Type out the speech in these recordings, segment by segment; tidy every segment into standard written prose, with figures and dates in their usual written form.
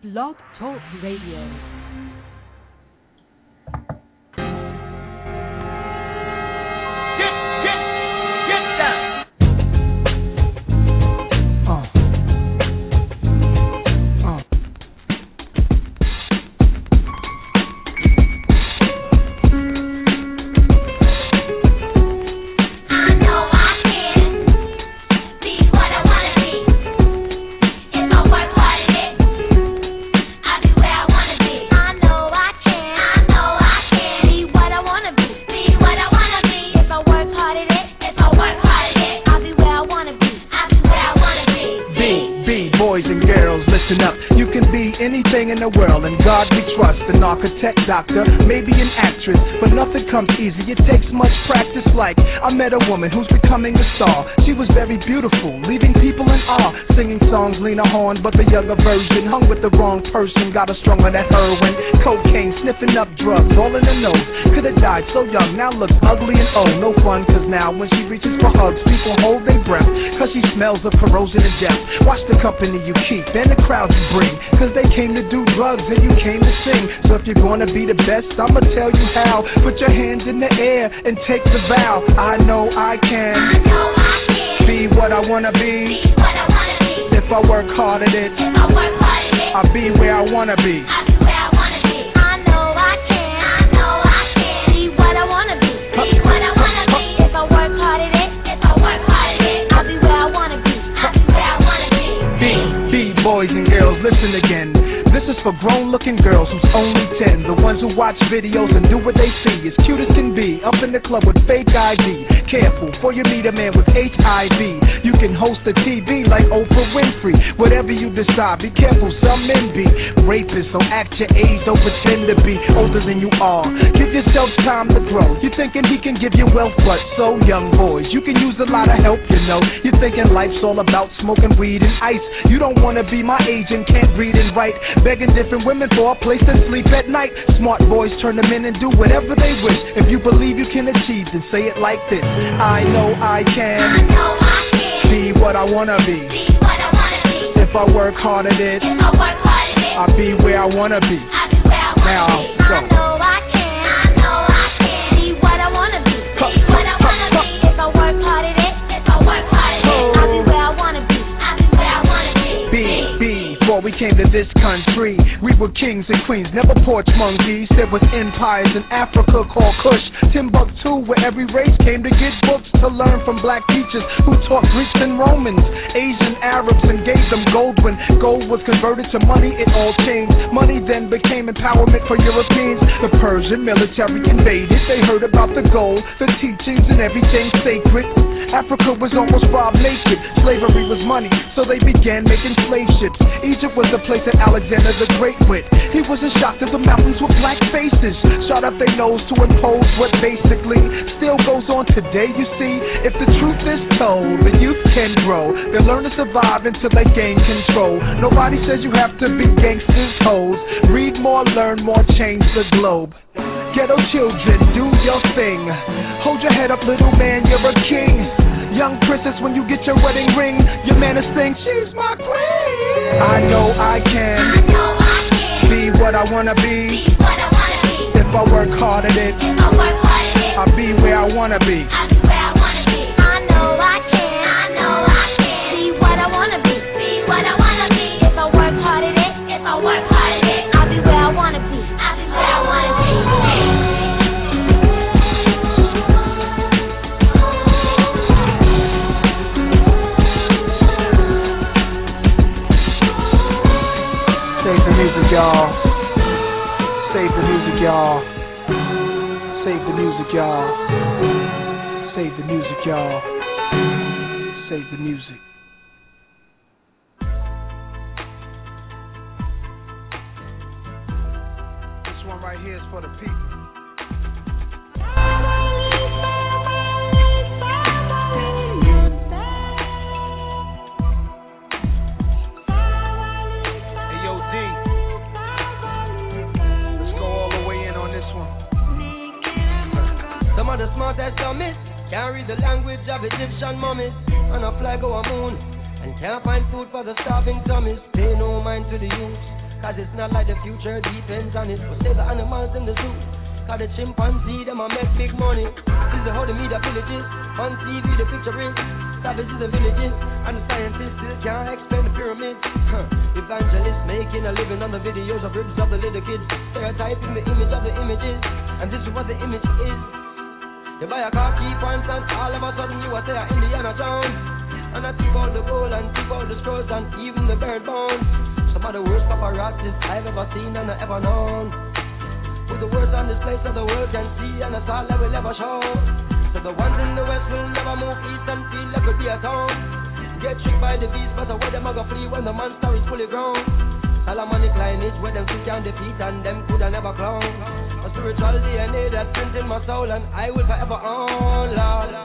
Blog Talk Radio. Get down. Architect, doctor, maybe an actress, but nothing comes easy, it takes much practice. Like, I met a woman who's becoming a star. She was very beautiful, leaving people in awe, singing songs Lena Horne, but the younger version hung with the wrong person, got her stronger than heroin, cocaine, sniffing up drugs, all in the nose. Could've died so young, now looks ugly and old. No fun, cause now when she reaches for hugs, people hold their breath, cause she smells of corrosion and death. Watch the company you keep and the crowd you bring, cause they came to do drugs and you came to sing. So if you're gonna be the best, I'ma tell you how. Put your hands in the air and take the vow. I know I can be what I wanna be. If I work hard at it, I'll be where I wanna be. I know I can be what I wanna be. If I work hard at it, I'll be where I wanna be. Be boys and girls, listen again. This is for grown-looking girls who's only 10, the ones who watch videos and do what they see. As cute as can be, up in the club with fake ID. Careful, before you meet a man with HIV. You can host a TV like Oprah Winfrey. Whatever you decide, be careful, some men be rapists, so act your age, don't pretend to be older than you are. Give yourself time to grow. You're thinking he can give you wealth, but so young boys, you can use a lot of help, you know. You're thinking life's all about smoking weed and ice. You don't want to be my age and can't read and write, begging different women for a place to sleep at night. Smart boys turn them in and do whatever they wish. If you believe you can achieve, then say it like this: I know I can be what I wanna be. If I work hard at it, I'll be where I wanna be. Now go. I know I can be what I wanna be. If I work hard at it, I'll be where I wanna be. Before we came to this country, we were kings and queens, never porch monkeys. There was empires in Africa called Kush, Timbuktu, where every race came to get books to learn from black teachers who taught Greeks and Romans, Asian Arabs, and gave them gold. When gold was converted to money, it all changed. Money then became empowerment for Europeans. The Persian military invaded. They heard about the gold, the teachings, and everything sacred. Africa was almost robbed naked. Slavery was money, so they began making slave ships. Egypt was the place that Alexander the Great went. He was in shock that the mountains were black faces, shot up their nose to impose what basically still goes on today. You see, if the truth is told, the youth can grow. They learn to survive until they gain control. Nobody says you have to be gangsters, hoes. Read more, learn more, change the globe. Ghetto children, do your thing. Hold your head up, little man, you're a king. Young princess, when you get your wedding ring, your man is saying, she's my queen. I know I can be what I wanna be. If I work hard at it, I'll be where I wanna be. I know I can be what I wanna be. If I work hard at it, I'll be where I wanna be. Save the music, y'all. Save the music, y'all. Save the music, y'all. Save the music, y'all. Save the music. This one right here is for the people. Some of the smartest dummies can't read the language of Egyptian mummies, and a fly go a moon and can't find food for the starving tummies. Pay no mind to the youth, Cause it's not like the future depends on it. But save the animals in the zoo. Cause the chimpanzee, them a make big money. This is how the media villages. On TV the picture is savages and villages. And the scientists still can't explain the pyramids. Evangelists making a living on the videos of ribs of the little kids. Stereotyping the image of the images. And this is what the image is. You buy a car, key pants, and all of a sudden you are there Indiana Jones. And I keep all the gold and keep all the scrolls and even the bird bones. Some of the worst paparazzis I've ever seen and ever known. Put the words on display so the world can see, and that's all that will ever show. So the ones in the west will never move east and feel like it'll be a town. Get tricked by the beast, but where them a go flee when the monster is fully grown. Solomonic lineage where them still can defeat and them coulda never clown. A spiritual DNA that's pent in my soul and I will forever own, Lord.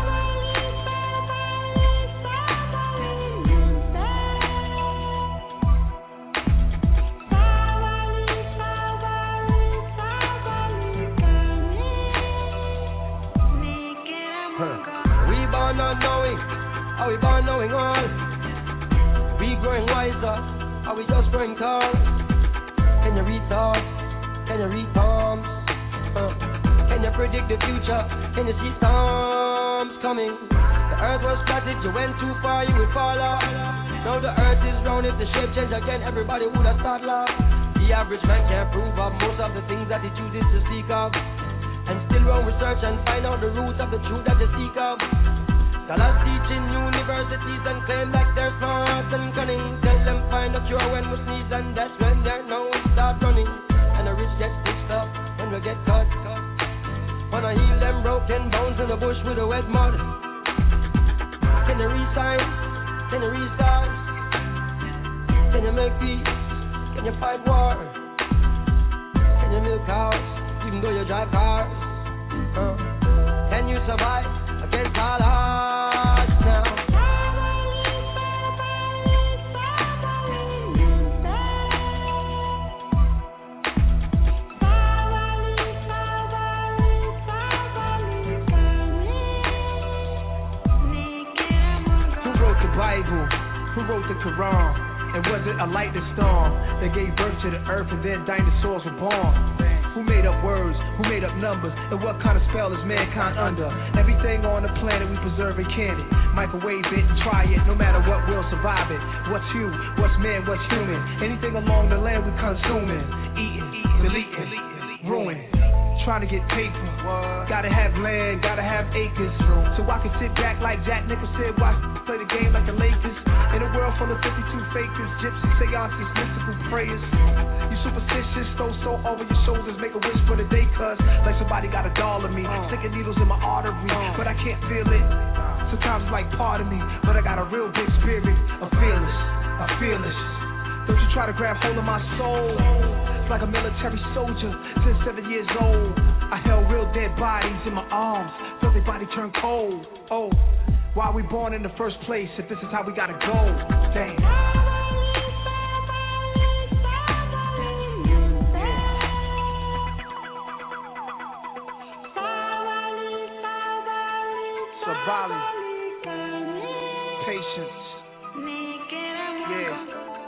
Not knowing, are we born knowing all? We growing wiser, are we just growing tall? Can you read thoughts? Can you read palms? Can you predict the future? Can you see storms coming? The earth was flatted, you went too far, you would fall off. Now the earth is round, if the shape change again, everybody would have started laugh. The average man can't prove of most of the things that he chooses to speak of. And still run research and find out the roots of the truth that they seek of. Scholars teach in universities and claim that they're smart and cunning. Tell them find a cure when we sneeze and that's when their nose start running. And the rich get stitched up when we get cut. Wanna heal them broken bones in the bush with a wet mud. Can you read signs? Can you read stars? Can you make peace? Can you fight war? Can you milk cows even though you drive cars? Can you survive against all odds now? Who wrote the Bible? Who wrote the Quran? And was it a lightning storm that gave birth to the earth and then dinosaurs were born? Who made up words? Who made up numbers? And what kind of spell is mankind under? Everything on the planet we preserve and can it. Microwave it and try it, no matter what, we'll survive it. What's you? What's man? What's human? Anything along the land we consuming. Eating, deleting, ruin. Trying to get paper. Gotta have land, gotta have acres. So I can sit back like Jack Nicholson, watch play the game like the Lakers. In a world full of 52 fakers, gypsy seances, mystical prayers. You superstitious, throw soul over your shoulders, make a wish for the day, cuz like somebody got a doll of me, sticking needles in my artery, but I can't feel it. Sometimes it's like part of me, but I got a real big spirit, a fearless. Don't you try to grab hold of my soul. It's like a military soldier since 7 years old. I held real dead bodies in my arms, felt their body turn cold. Oh, why are we born in the first place if this is how we gotta go? Damn. Sabali, patience, yeah.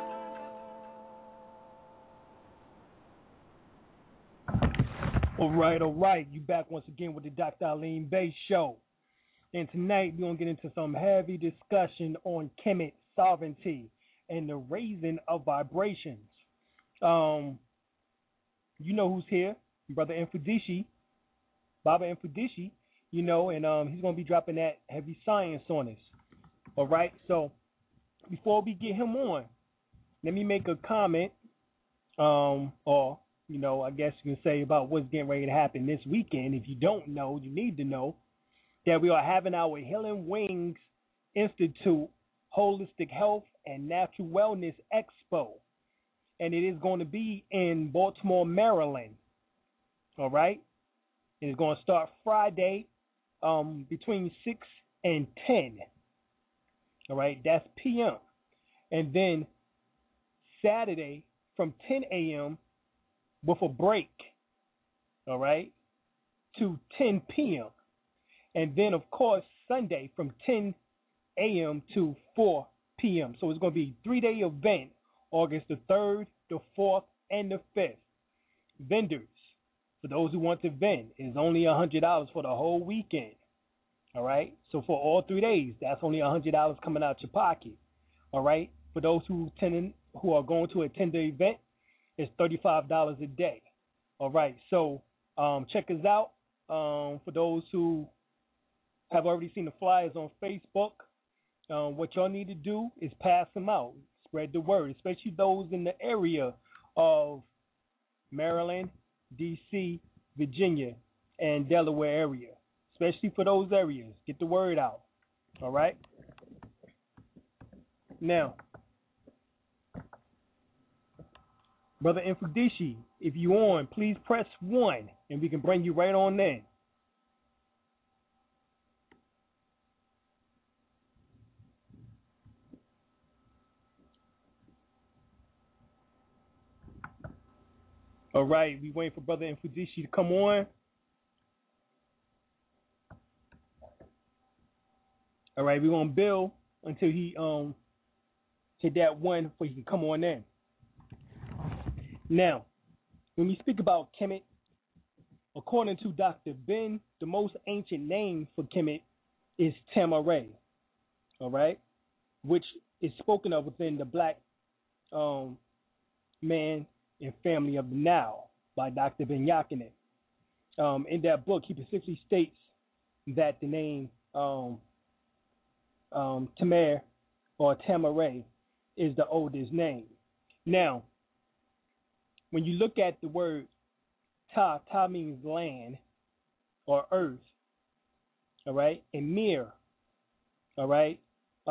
All right. You back once again with the Dr. Aline Bay Show. And tonight we're going to get into some heavy discussion on Kemet sovereignty and the raising of vibrations. You know who's here, Brother Mfudishi, Baba Mfudishi, you know, and he's going to be dropping that heavy science on us. All right, so before we get him on, let me make a comment, or, you know, I guess you can say about what's getting ready to happen this weekend. If you don't know, you need to know that we are having our Healing Wings Institute Holistic Health and Natural Wellness Expo. And it is going to be in Baltimore, Maryland. All right? It is going to start Friday between 6 and 10. All right? That's p.m. And then Saturday from 10 a.m. with a break. All right? To 10 p.m. And then, of course, Sunday from 10 a.m. to 4 p.m. So it's going to be a 3-day event August the 3rd, the 4th, and the 5th. Vendors, for those who want to vend, is only $100 for the whole weekend. All right? So for all 3 days, that's only $100 coming out your pocket. All right? For those who are going to attend the event, it's $35 a day. All right? So check us out. For those who have already seen the flyers on Facebook, what y'all need to do is pass them out. Spread the word, especially those in the area of Maryland, D.C., Virginia, and Delaware area. Especially for those areas. Get the word out. All right? Now, Brother Infodishi, if you on, please press 1, and we can bring you right on in. All right, we waiting for Brother Infodishi to come on. All right, we're gonna build until he hit that 1 before he can come on in. Now, when we speak about Kemet, according to Dr. Ben, the most ancient name for Kemet is Tamaray, all right, which is spoken of within the Black man and family of the Nile by Dr. Ben Yakinen. In that book, he specifically states that the name Tamer or Tamaray is the oldest name. Now, when you look at the word Ta means land or earth, all right, and Mir, all right,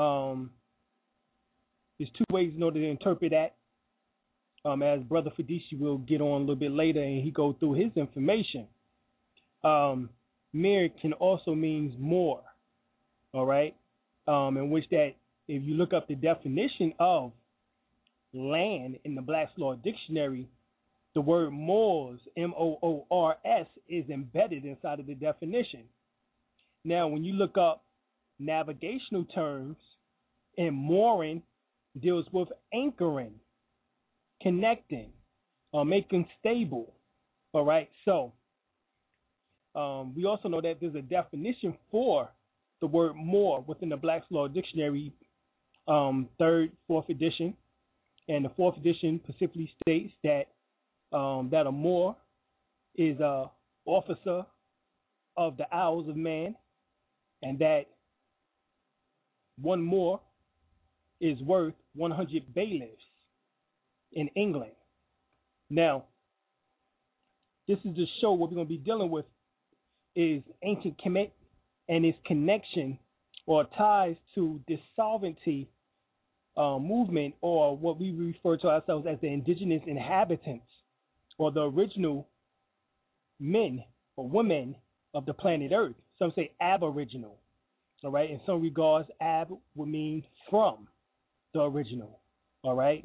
there's 2 ways in order to interpret that. As Brother Fadishi will get on a little bit later and he go through his information. Mir can also mean more, all right, in which that if you look up the definition of land in the Black's Law Dictionary, the word moors, M-O-O-R-S, is embedded inside of the definition. Now, when you look up navigational terms, and mooring deals with anchoring, connecting, making stable. All right. So we also know that there's a definition for the word moor within the Black's Law Dictionary, 3rd, 4th edition, and the 4th edition specifically states that that a moor is a officer of the Isles of Man, and that one moor is worth 100 bailiffs in England. Now, this is to show what we're going to be dealing with is ancient Kemet and its connection or ties to the sovereignty movement, or what we refer to ourselves as the indigenous inhabitants, or the original men or women of the planet Earth. Some say aboriginal. All right. In some regards, ab would mean from the original. All right.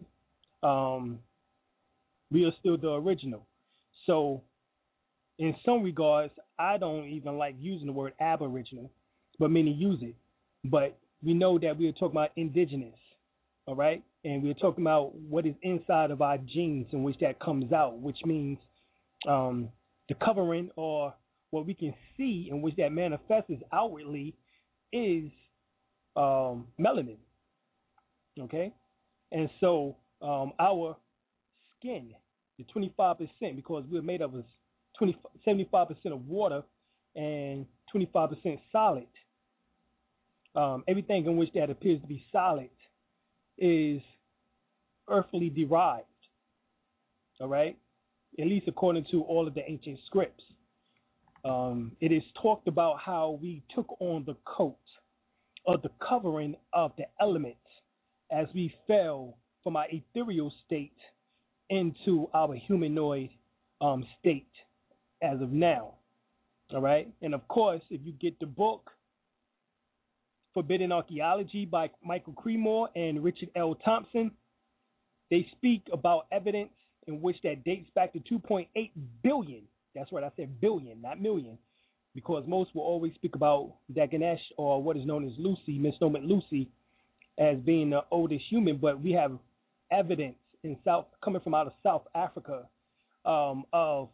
We are still the original. So in some regards, I don't even like using the word aboriginal, but many use it. But we know that we are talking about indigenous. All right. And we're talking about what is inside of our genes in which that comes out, which means the covering or what we can see in which that manifests outwardly is melanin. Okay. And so our skin, the 25%, because we're made up of 75% of water and 25% solid. Everything in which that appears to be solid is earthly derived, all right? At least according to all of the ancient scripts. It is talked about how we took on the coat of the covering of the elements as we fell from our ethereal state into our humanoid state as of now, all right? And of course, if you get the book Forbidden Archaeology by Michael Cremore and Richard L. Thompson, they speak about evidence in which that dates back to 2.8 billion. That's right, I said billion, not million, because most will always speak about Dagonesh, or what is known as Lucy, misnomer Lucy, as being the oldest human, but we have evidence coming from out of South Africa, of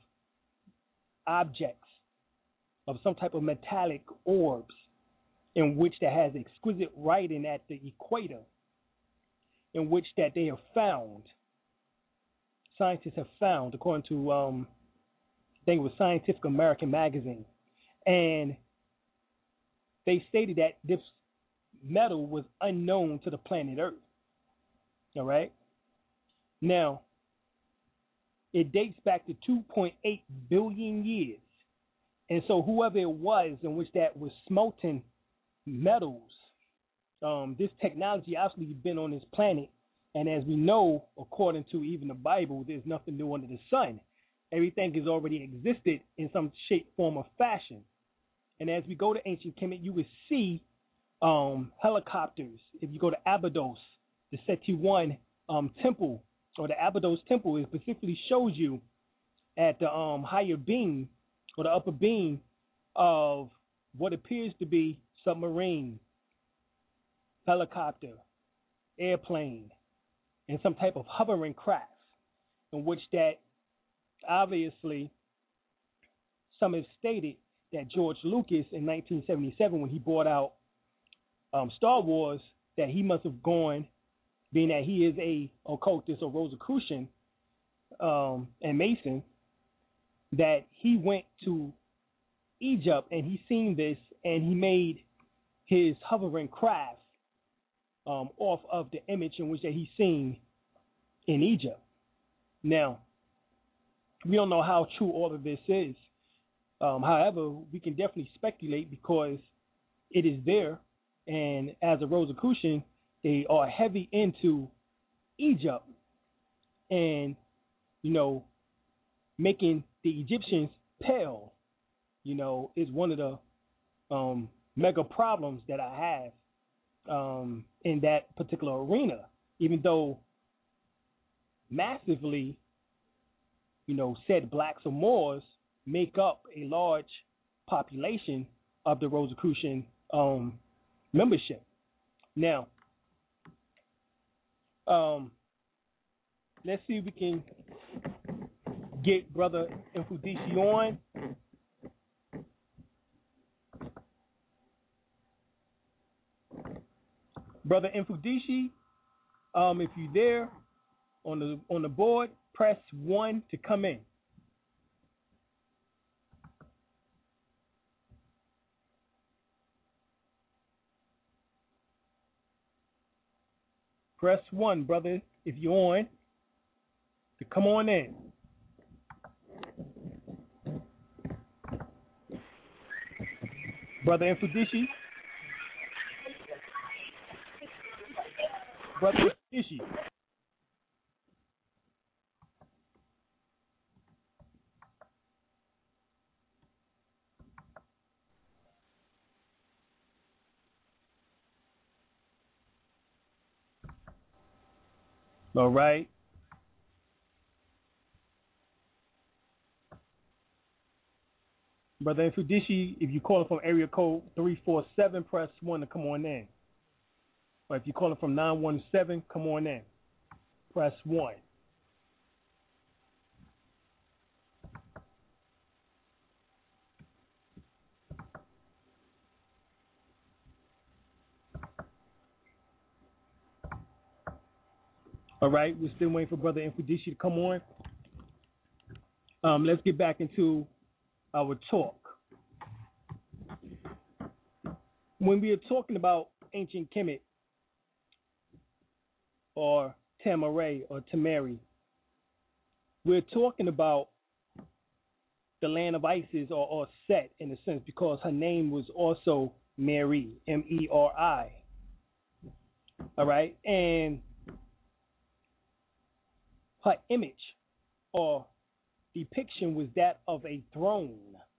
objects of some type of metallic orbs, in which that has exquisite writing at the equator, in which that they have found, scientists have found, according to I think it was Scientific American magazine, and they stated that this metal was unknown to the planet Earth. All right. Now, it dates back to 2.8 billion years. And so whoever it was in which that was smelting metals, this technology obviously been on this planet. And as we know, according to even the Bible, there's nothing new under the sun. Everything has already existed in some shape, form, or fashion. And as we go to ancient Kemet, you would see helicopters. If you go to Abydos, the Seti I temple, or the Abydos temple, it specifically shows you at the higher beam or the upper beam of what appears to be submarine, helicopter, airplane, and some type of hovering craft, in which that obviously some have stated that George Lucas in 1977, when he brought out Star Wars, that he must have gone, being that he is a occultist or Rosicrucian and Mason, that he went to Egypt and he seen this and he made his hovering craft off of the image in which that he seen in Egypt. Now, we don't know how true all of this is. However, we can definitely speculate because it is there, and as a Rosicrucian, they are heavy into Egypt and, making the Egyptians pale, is one of the mega problems that I have in that particular arena, even though massively, said blacks or Moors make up a large population of the Rosicrucian membership. Now, let's see if we can get Brother Mfudishi on. Brother Mfudishi, if you're there on the board, press 1 to come in. Press 1, brother, if you're on, to come on in. Brother Mfudishi. Brother Mfudishi. All right. Brother Mfudishi, if you're calling from area code 347, press 1 to come on in. Or if you're calling from 917, come on in. Press 1. All right, we're still waiting for Brother Mfudishi to come on. Let's get back into our talk. When we are talking about ancient Kemet, or Tamaray or Tamari, we're talking about the land of Isis, or Set in a sense, because her name was also Mary, Meri. All right, and her image or depiction was that of a throne.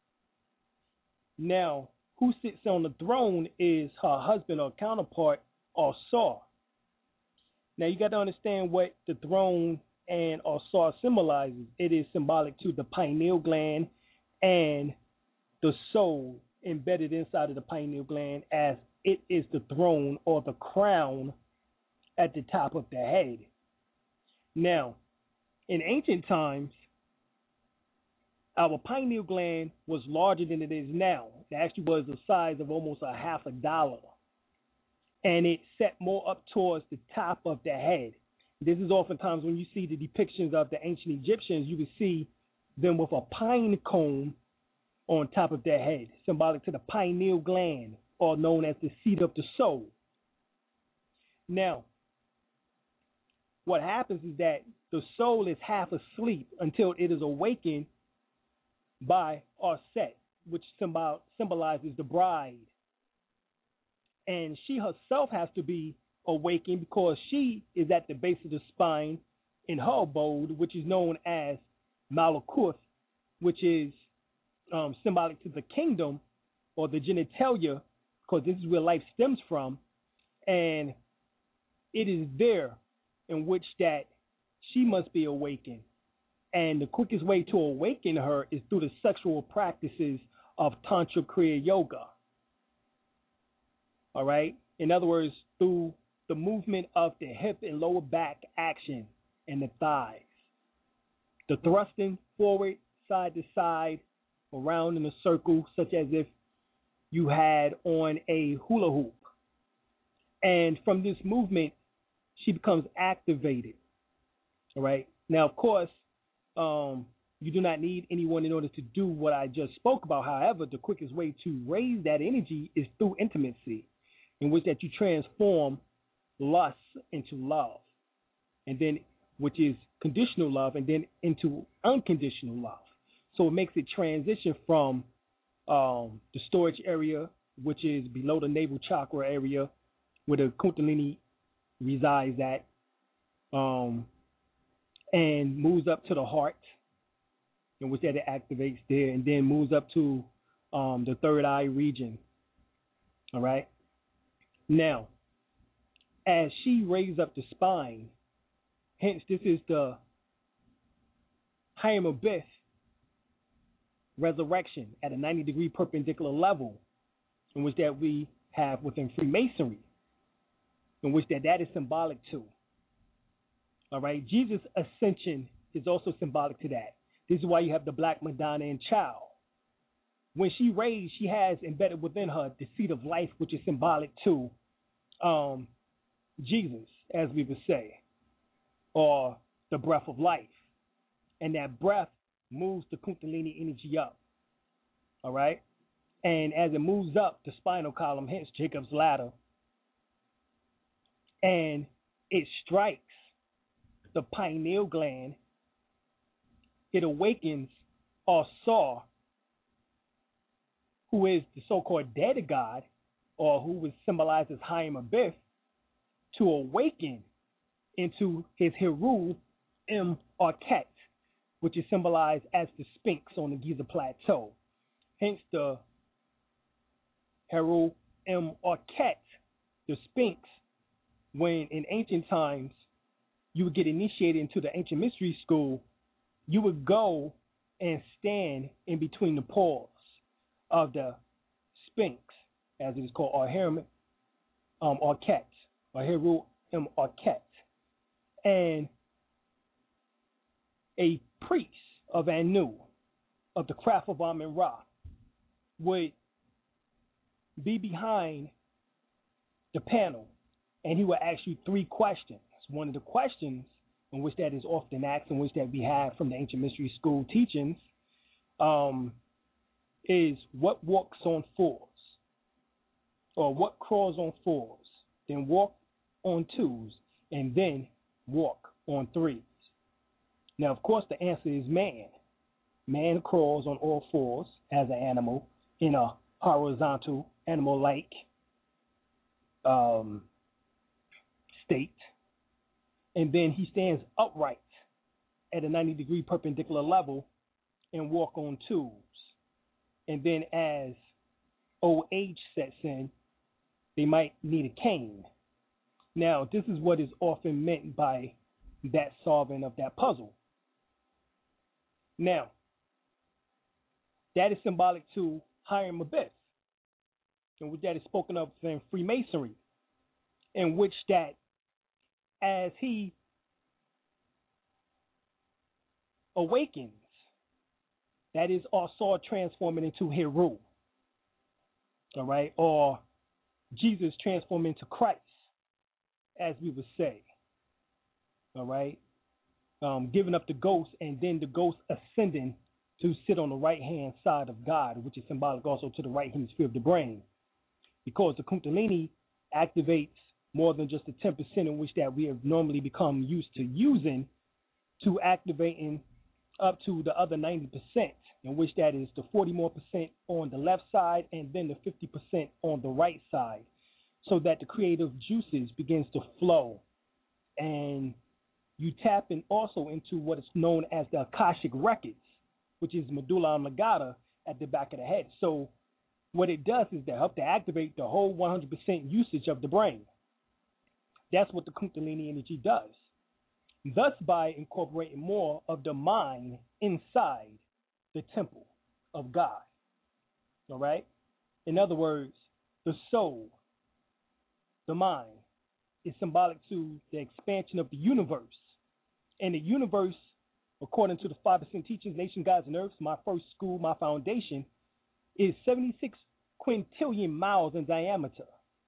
Now, who sits on the throne is her husband or counterpart, Osar. Now, you got to understand what the throne and Osar symbolizes. It is symbolic to the pineal gland and the soul embedded inside of the pineal gland, as it is the throne or the crown at the top of the head. Now, in ancient times, our pineal gland was larger than it is now. It actually was the size of almost a half a dollar. And it set more up towards the top of the head. This is oftentimes when you see the depictions of the ancient Egyptians, you would see them with a pine cone on top of their head, symbolic to the pineal gland, or known as the seat of the soul. Now, what happens is that the soul is half asleep until it is awakened by Aset, which symbolizes the bride. And she herself has to be awakened because she is at the base of the spine in her abode, which is known as Malkuth, which is symbolic to the kingdom or the genitalia, because this is where life stems from. And it is there in which that she must be awakened. And the quickest way to awaken her is through the sexual practices of Tantra Kriya Yoga. All right? In other words, through the movement of the hip and lower back action and the thighs. The thrusting forward, side to side, around in a circle, such as if you had on a hula hoop. And from this movement, she becomes activated. All right? Now, of course, you do not need anyone in order to do what I just spoke about. However, the quickest way to raise that energy is through intimacy, in which that you transform lust into love, and then which is conditional love, and then into unconditional love. So it makes it transition from the storage area, which is below the navel chakra area, where the Kundalini resides at, and moves up to the heart, in which that it activates there, and then moves up to the third eye region. All right. Now, as she raises up the spine, hence this is the Hayam Abyss resurrection at a 90-degree perpendicular level, in which that we have within Freemasonry, in which that is symbolic to. All right, Jesus' ascension is also symbolic to that. This is why you have the Black Madonna and Child. When she raised, she has embedded within her the seed of life, which is symbolic to Jesus, as we would say, or the breath of life. And that breath moves the Kundalini energy up. All right? And as it moves up the spinal column, hence Jacob's ladder, and it strikes the pineal gland, it awakens Asar, who is the so-called dead god, or who was symbolized as Hayam Abyss, to awaken into his Heru M. Arket, which is symbolized as the Sphinx on the Giza Plateau. Hence the Heru M. Arket, the Sphinx, when in ancient times you would get initiated into the ancient mystery school, you would go and stand in between the paws of the Sphinx, as it is called, or Heru Arket, or Heru M. Arket. And a priest of Anu, of the craft of Amun Ra, would be behind the panel, and he would ask you 3 questions. One of the questions, in which that is often asked, in which that we have from the ancient mystery school teachings, is what walks on 4s, or what crawls on 4s, then walk on 2s, and then walk on 3s. Now, of course, the answer is man. Man crawls on all 4s as an animal in a horizontal, animal-like state. And then he stands upright at a 90-degree perpendicular level and walk on 2s. And then as old age sets in, they might need a cane. Now, this is what is often meant by that solving of that puzzle. Now, that is symbolic to Hayam Abyss, and that is spoken of in Freemasonry, in which that as he awakens, that is also transforming into Heru, all right, or Jesus transforming into Christ, as we would say, all right, giving up the ghost and then the ghost ascending to sit on the right-hand side of God, which is symbolic also to the right hemisphere of the brain, because the Kundalini activates more than just the 10% in which that we have normally become used to using, to activating up to the other 90%, in which that is the 40% more on the left side and then the 50% on the right side, so that the creative juices begins to flow. And you tap in also into what is known as the Akashic Records, which is medulla oblongata at the back of the head. So what it does is to help to activate the whole 100% usage of the brain. That's what the Kundalini energy does. Thus, by incorporating more of the mind inside the temple of God. All right? In other words, the soul, the mind, is symbolic to the expansion of the universe. And the universe, according to the 5% teachings, Nation, Gods, and Earths, my first school, my foundation, is 76 quintillion miles in diameter.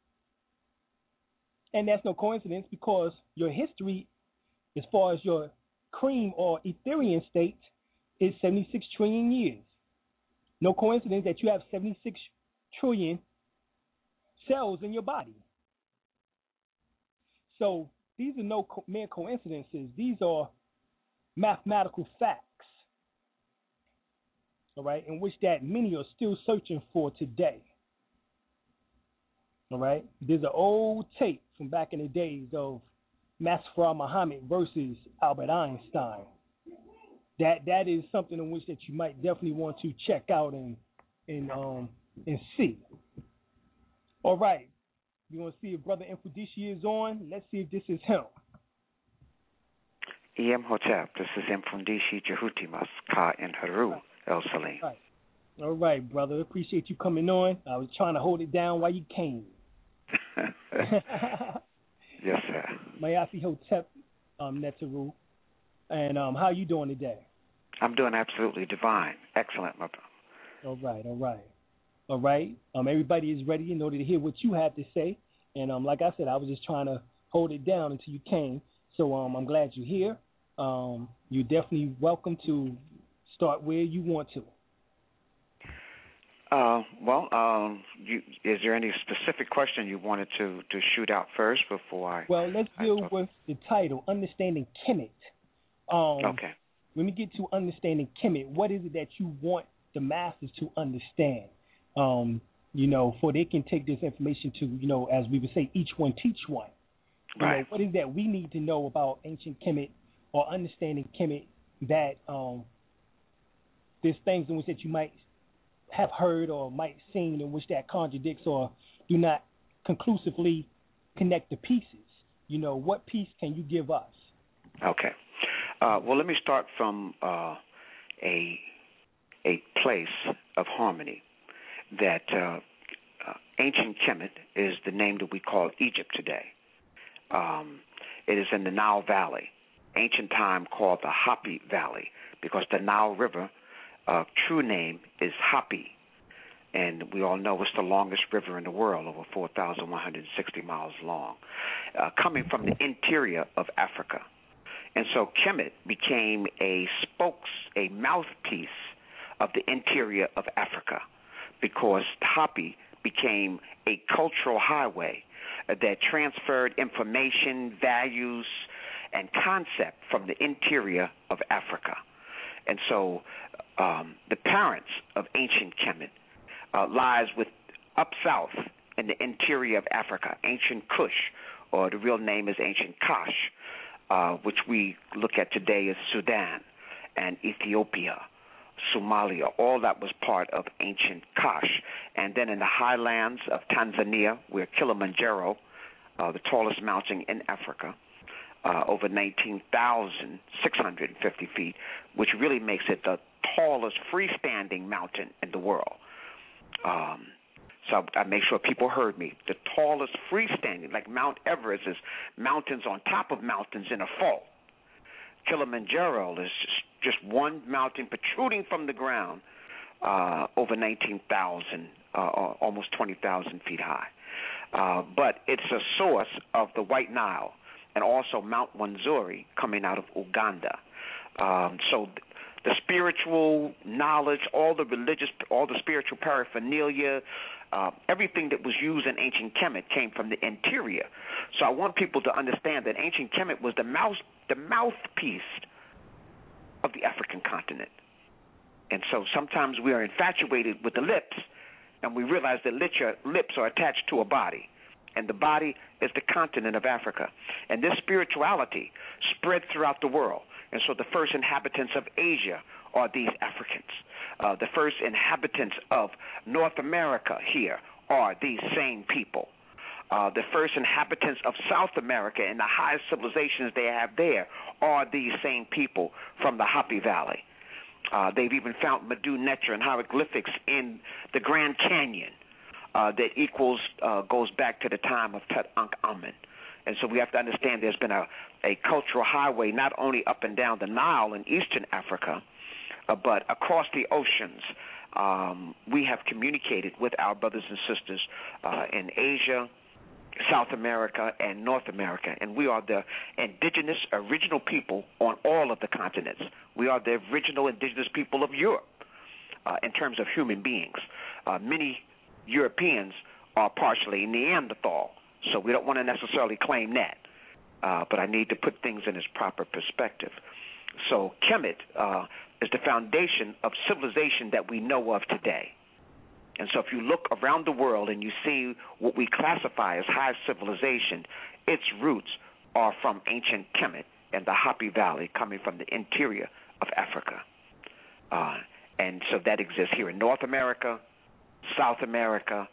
And that's no coincidence, because your history, as far as your cream or Etherian state, is 76 trillion years. No coincidence that you have 76 trillion cells in your body. So these are no mere coincidences. These are mathematical facts, all right, in which that many are still searching for today. All right, there's an old tape from back in the days of Master Muhammad versus Albert Einstein. That is something in which that you might definitely want to check out and see. All right, you want to see if Brother Mfudishi is on? Let's see if this is him. E.M. Hotep, this is Mfudishi Jehutimas Ka in Heru, El Salim. All right, brother. Appreciate you coming on. I was trying to hold it down while you came. Yes, sir. Mayasi Hotep Netaru. And how you doing today? I'm doing absolutely divine. Excellent, my brother. All right. Everybody is ready in order to hear what you have to say. And like I said, I was just trying to hold it down until you came. So I'm glad you're here. You're definitely welcome to start where you want to. Is there any specific question you wanted to shoot out first before I? Well, let's deal with the title, Understanding Kemet. Okay. When we get to understanding Kemet, what is it that you want the masses to understand? For they can take this information to, as we would say, each one teach one. Right. What is that we need to know about ancient Kemet or understanding Kemet, that there's things in which that you might have heard or might seen in which that contradicts or do not conclusively connect the pieces. What piece can you give us? Okay. Well, let me start from a place of harmony. That ancient Kemet is the name that we call Egypt today. It is in the Nile Valley, ancient time called the Hapi Valley, because the Nile River, true name is Hapi, and we all know it's the longest river in the world, over 4,160 miles long, coming from the interior of Africa. And so Kemet became a mouthpiece of the interior of Africa, because Hapi became a cultural highway that transferred information, values, and concept from the interior of Africa. And so the parents of ancient Kemet lies up south in the interior of Africa, ancient Kush, or the real name is ancient Kash, which we look at today as Sudan and Ethiopia, Somalia. All that was part of ancient Kash. And then in the highlands of Tanzania, where Kilimanjaro, the tallest mountain in Africa, over 19,650 feet, which really makes it the tallest freestanding mountain in the world. So I make sure people heard me. The tallest freestanding, like Mount Everest, is mountains on top of mountains in a fault. Kilimanjaro is just one mountain protruding from the ground, over 19,000, almost 20,000 feet high. But it's a source of the White Nile and also Mount Wanzuri coming out of Uganda. So the spiritual knowledge, all the spiritual paraphernalia, everything that was used in ancient Kemet came from the interior. So I want people to understand that ancient Kemet was the mouthpiece of the African continent. And so sometimes we are infatuated with the lips, and we realize that lips are attached to a body, and the body is the continent of Africa. And this spirituality spread throughout the world. And so the first inhabitants of Asia are these Africans. The first inhabitants of North America here are these same people. The first inhabitants of South America and the highest civilizations they have there are these same people from the Happy Valley. They've even found Medu Neter and hieroglyphics in the Grand Canyon that goes back to the time of Tutankhamun. And so we have to understand there's been a cultural highway not only up and down the Nile in eastern Africa, but across the oceans. We have communicated with our brothers and sisters in Asia, South America, and North America, and we are the indigenous original people on all of the continents. We are the original indigenous people of Europe in terms of human beings. Many Europeans are partially Neanderthal, so we don't want to necessarily claim that, but I need to put things in its proper perspective. So Kemet is the foundation of civilization that we know of today. And so if you look around the world and you see what we classify as high civilization, its roots are from ancient Kemet and the Happy Valley coming from the interior of Africa. And so that exists here in North America, South America,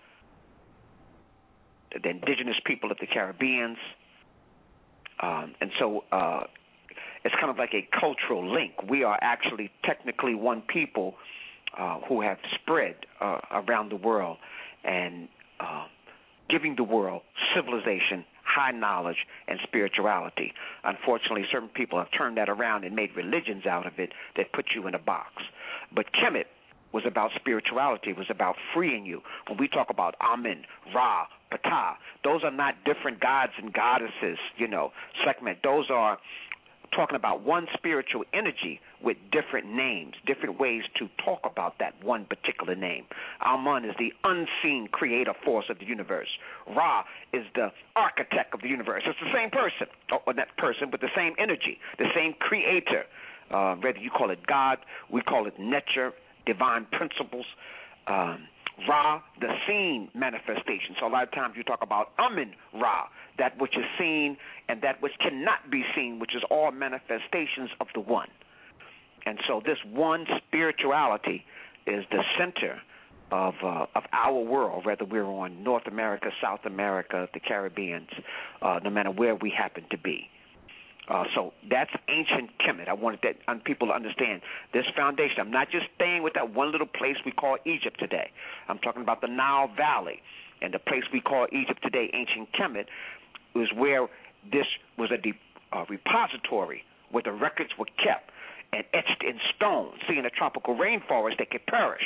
the indigenous people of the Caribbeans. And so it's kind of like a cultural link. We are actually technically one people who have spread around the world and giving the world civilization, high knowledge, and spirituality. Unfortunately, certain people have turned that around and made religions out of it that put you in a box. But Kemet was about spirituality. It was about freeing you. When we talk about Amen, Ra, Ptah, those are not different gods and goddesses, segment. Those are talking about one spiritual energy with different names, different ways to talk about that one particular name. Amun is the unseen creative force of the universe. Ra is the architect of the universe. It's the same person, or that person, but the same energy, the same creator. Whether you call it God, we call it nature, divine principles. Ra, the seen manifestation. So a lot of times you talk about Amun Ra, that which is seen and that which cannot be seen, which is all manifestations of the one. And so this one spirituality is the center of our world, whether we're on North America, South America, the Caribbean, no matter where we happen to be. So that's ancient Kemet. I wanted people to understand this foundation. I'm not just staying with that one little place we call Egypt today. I'm talking about the Nile Valley. And the place we call Egypt today, ancient Kemet, was where this was a repository where the records were kept and etched in stone. See, in a tropical rainforest, they could perish.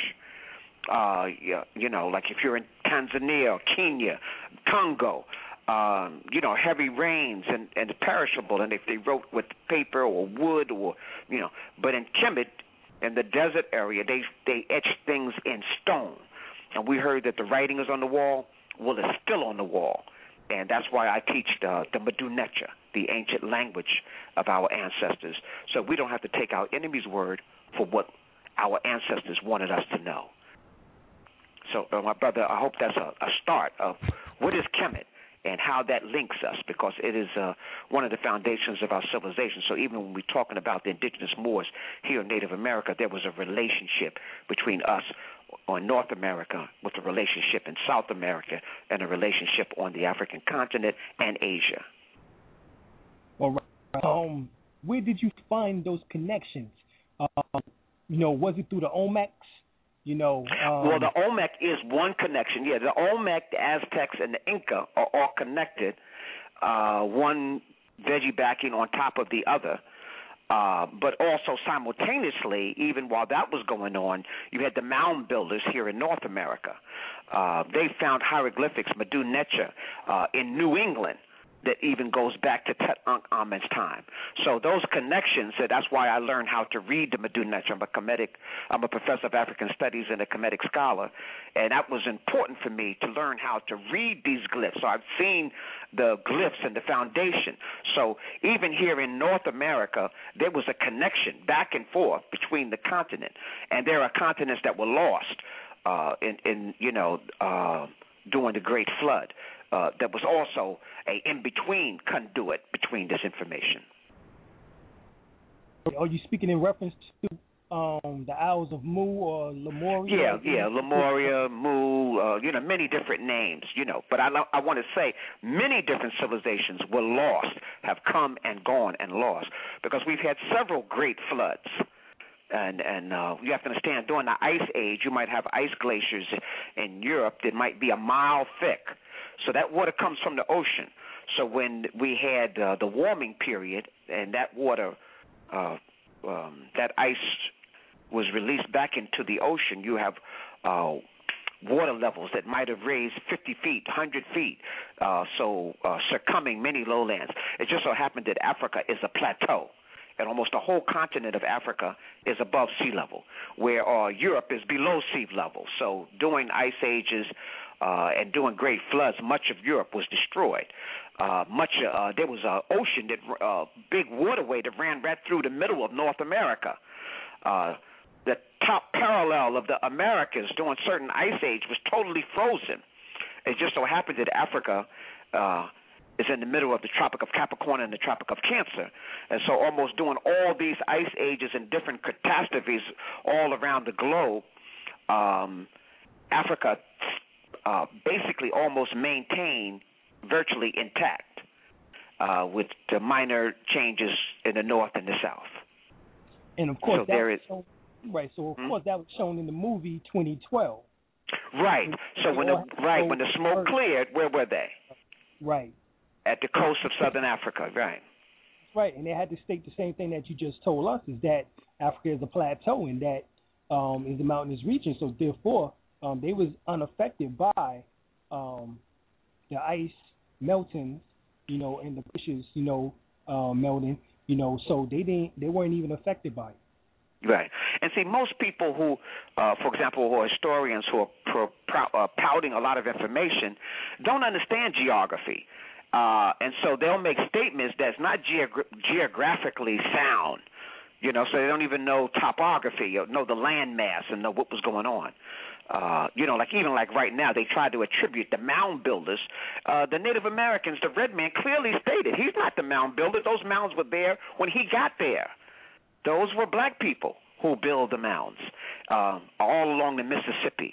Like if you're in Tanzania or Kenya, Congo, heavy rains and it's perishable. And if they wrote with paper or wood but in Kemet, in the desert area, they etched things in stone. And we heard that the writing is on the wall. Well, it's still on the wall. And that's why I teach the Medu Neter, the ancient language of our ancestors. So we don't have to take our enemy's word for what our ancestors wanted us to know. So, my brother, I hope that's a start of what is Kemet and how that links us, because it is one of the foundations of our civilization. So even when we're talking about the indigenous Moors here in Native America, there was a relationship between us on North America with a relationship in South America and a relationship on the African continent and Asia. Well, where did you find those connections? Was it through the Olmecs? Well, the Olmec is one connection. Yeah, the Olmec, the Aztecs, and the Inca are all connected, one veggie backing on top of the other. But also simultaneously, even while that was going on, you had the mound builders here in North America. They found hieroglyphics, Medu Neter, in New England, that even goes back to Tut Ankh-Amen's time. So those connections, that's why I learned how to read the Medu Neter. I'm a professor of African Studies and a Kemetic scholar, and that was important for me to learn how to read these glyphs. So I've seen the glyphs and the foundation. So even here in North America, there was a connection back and forth between the continent, and there are continents that were lost during the Great Flood. That was also a in-between conduit between this information. Are you speaking in reference to the Isles of Mu or Lemuria? Yeah, Lemuria, Mu, many different names, But I want to say many different civilizations were lost, have come and gone and lost, because we've had several great floods. And you have to understand, during the Ice Age, you might have ice glaciers in Europe that might be a mile thick. So that water comes from the ocean. So when we had the warming period and that water, that ice was released back into the ocean, you have water levels that might have raised 50 feet, 100 feet, succumbing many lowlands. It just so happened that Africa is a plateau, and almost the whole continent of Africa is above sea level, where Europe is below sea level. So during ice ages and during great floods, much of Europe was destroyed. There was an ocean, big waterway that ran right through the middle of North America. The top parallel of the Americas during certain ice age was totally frozen. It just so happened that Africa is in the middle of the Tropic of Capricorn and the Tropic of Cancer. And so almost during all these ice ages and different catastrophes all around the globe, Africa basically almost maintained virtually intact with the minor changes in the north and the south. And of course, so there is right. So of course, that was shown in the movie 2012. Right. So when the smoke cleared, where were they? Right. At the coast of southern Africa. Right. Right, and they had to state the same thing that you just told us, is that Africa is a plateau and that is a mountainous region. So therefore, they was unaffected by the ice melting, and the bushes, melting, so they weren't even affected by it. Right. And see, most people who, for example, who are historians who are pouting a lot of information, don't understand geography. And so they'll make statements that's not geographically sound, so they don't even know topography or know the land mass and know what was going on. Like right now, they try to attribute the mound builders. The Native Americans, the red man, clearly stated he's not the mound builder. Those mounds were there when he got there. Those were black people who built the mounds all along the Mississippi.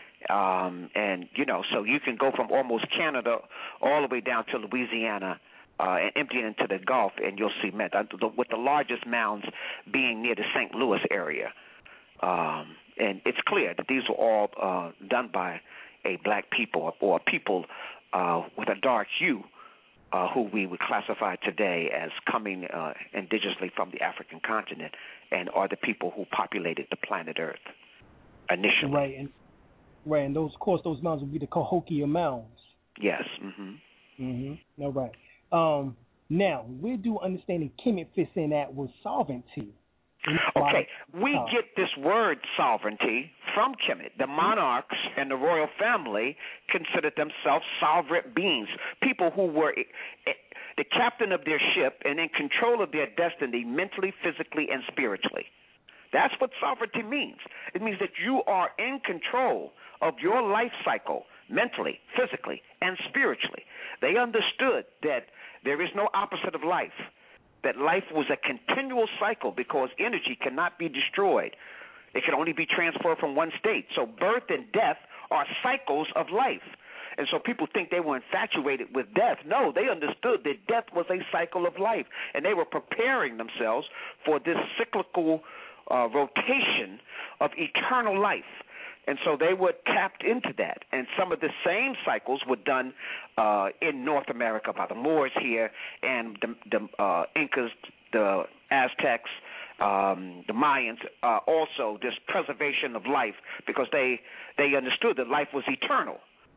So you can go from almost Canada all the way down to Louisiana and empty it into the Gulf, and you'll see with the largest mounds being near the St. Louis area. And it's clear that these were all done by a black people or people with a dark hue who we would classify today as coming indigenously from the African continent and are the people who populated the planet Earth initially. Right. Right, and those mounds would be the Cahokia Mounds. Yes. All right. Now, where do understanding Kemet fits in at with sovereignty? Okay, we get this word sovereignty from Kemet. The monarchs and the royal family considered themselves sovereign beings, people who were the captain of their ship and in control of their destiny mentally, physically, and spiritually. That's what sovereignty means. It means that you are in control of your life cycle mentally, physically, and spiritually. They understood that there is no opposite of life, that life was a continual cycle because energy cannot be destroyed. It can only be transferred from one state. So birth and death are cycles of life. And so people think they were infatuated with death. No, they understood that death was a cycle of life, and they were preparing themselves for this cyclical rotation of eternal life. And so they were tapped into that. And some of the same cycles were done in North America by the Moors here and the Incas the Aztecs, the Mayans, also this preservation of life, because they understood that life was eternal.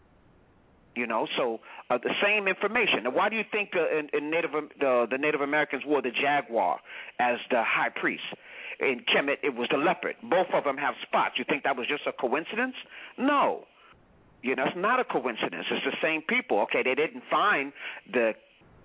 So the same information. Now, why do you think the Native Americans wore the jaguar as the high priest? In Kemet, it was the leopard. Both of them have spots. You think that was just a coincidence? No. It's not a coincidence. It's the same people. Okay, they didn't find the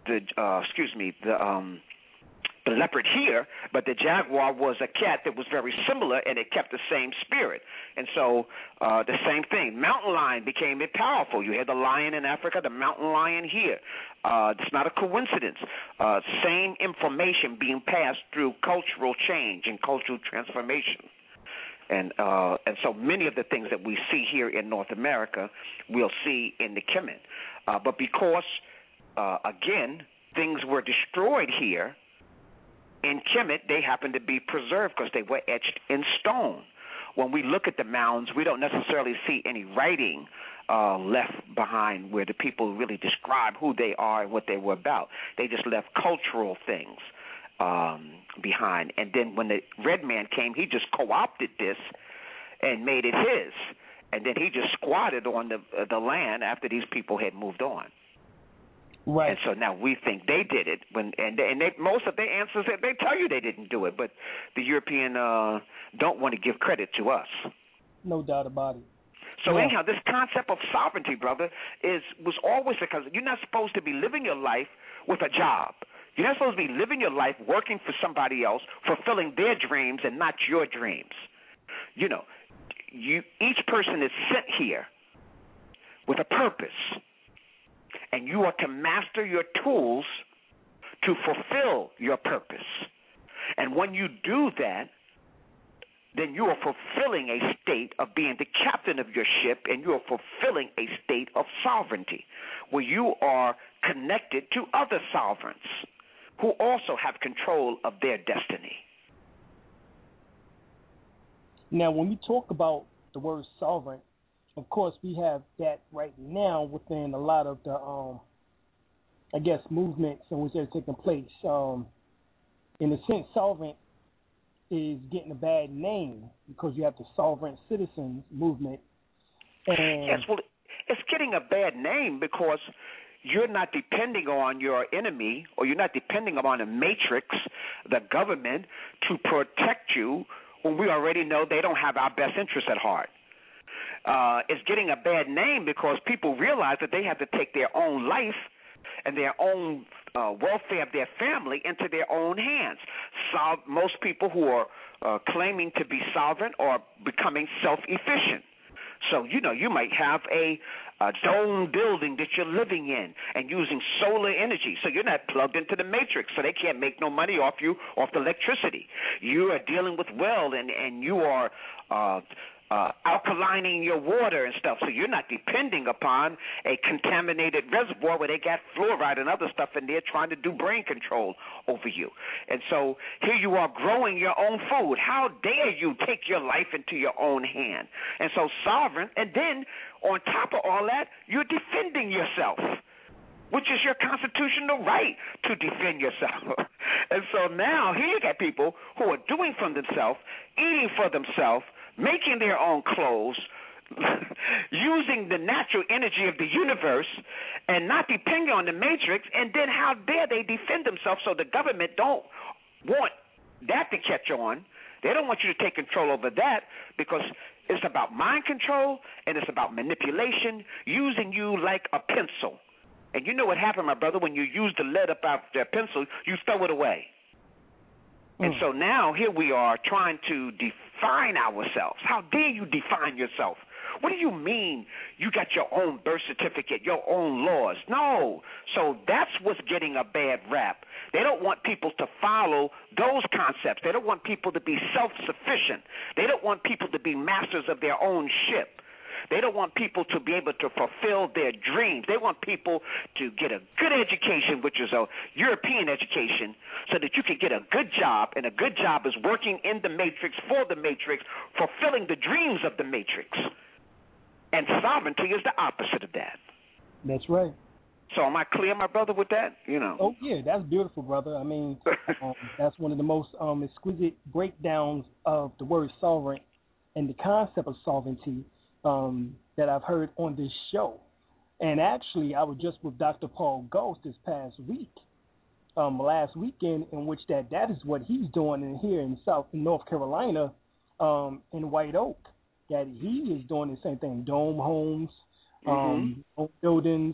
leopard here, but the jaguar was a cat that was very similar, and it kept the same spirit. And so the same thing. Mountain lion became powerful. You had the lion in Africa, the mountain lion here. It's not a coincidence. Same information being passed through cultural change and cultural transformation. And so many of the things that we see here in North America, we'll see in the Kemet. But because, again, things were destroyed here, in Kemet, they happen to be preserved because they were etched in stone. When we look at the mounds, we don't necessarily see any writing left behind where the people really describe who they are and what they were about. They just left cultural things behind. And then when the red man came, he just co-opted this and made it his. And then he just squatted on the land after these people had moved on. Right. And so now we think they did it, most of their answers, they tell you they didn't do it, but the European don't want to give credit to us. No doubt about it. So anyhow, this concept of sovereignty, brother, was always because you're not supposed to be living your life with a job. You're not supposed to be living your life working for somebody else, fulfilling their dreams and not your dreams. Each person is sent here with a purpose. And you are to master your tools to fulfill your purpose. And when you do that, then you are fulfilling a state of being the captain of your ship, and you are fulfilling a state of sovereignty where you are connected to other sovereigns who also have control of their destiny. Now, when we talk about the word sovereign, of course, we have that right now within a lot of the, movements in which they're taking place. In a sense, sovereign is getting a bad name because you have the sovereign citizens movement. And yes, well, it's getting a bad name because you're not depending on your enemy, or you're not depending upon the matrix, the government, to protect you when we already know they don't have our best interests at heart. It's getting a bad name because people realize that they have to take their own life and their own welfare of their family into their own hands. Most people who are claiming to be sovereign are becoming self-efficient. So, you might have a dome building that you're living in and using solar energy. So you're not plugged into the matrix, so they can't make no money off you, off the electricity. You are dealing with well, and you are alkalining your water and stuff, so you're not depending upon a contaminated reservoir where they got fluoride and other stuff in there trying to do brain control over you. And so here you are growing your own food. How dare you take your life into your own hand? And so sovereign, and then on top of all that, you're defending yourself, which is your constitutional right to defend yourself. And so now here you got people who are doing for themselves, eating for themselves, making their own clothes, using the natural energy of the universe, and not depending on the matrix. And then how dare they defend themselves? So the government don't want that to catch on. They don't want you to take control over that because it's about mind control and it's about manipulation, using you like a pencil. And you know what happened, my brother, when you use the lead up out their pencil, you throw it away. And so now here we are trying to define ourselves. How dare you define yourself? What do you mean you got your own birth certificate, your own laws? No. So that's what's getting a bad rap. They don't want people to follow those concepts. They don't want people to be self-sufficient. They don't want people to be masters of their own ship. They don't want people to be able to fulfill their dreams. They want people to get a good education, which is a European education, so that you can get a good job, and a good job is working in the matrix, for the matrix, fulfilling the dreams of the matrix. And sovereignty is the opposite of that. That's right. So am I clear, my brother, with that? You know. Oh yeah, that's beautiful, brother. I mean, that's one of the most exquisite breakdowns of the word sovereign and the concept of sovereignty that I've heard on this show. And actually, I was just with Dr. Paul Ghost this past week, last weekend, in which that is what he's doing in here in North Carolina, in White Oak. That he is doing the same thing, dome homes, home buildings,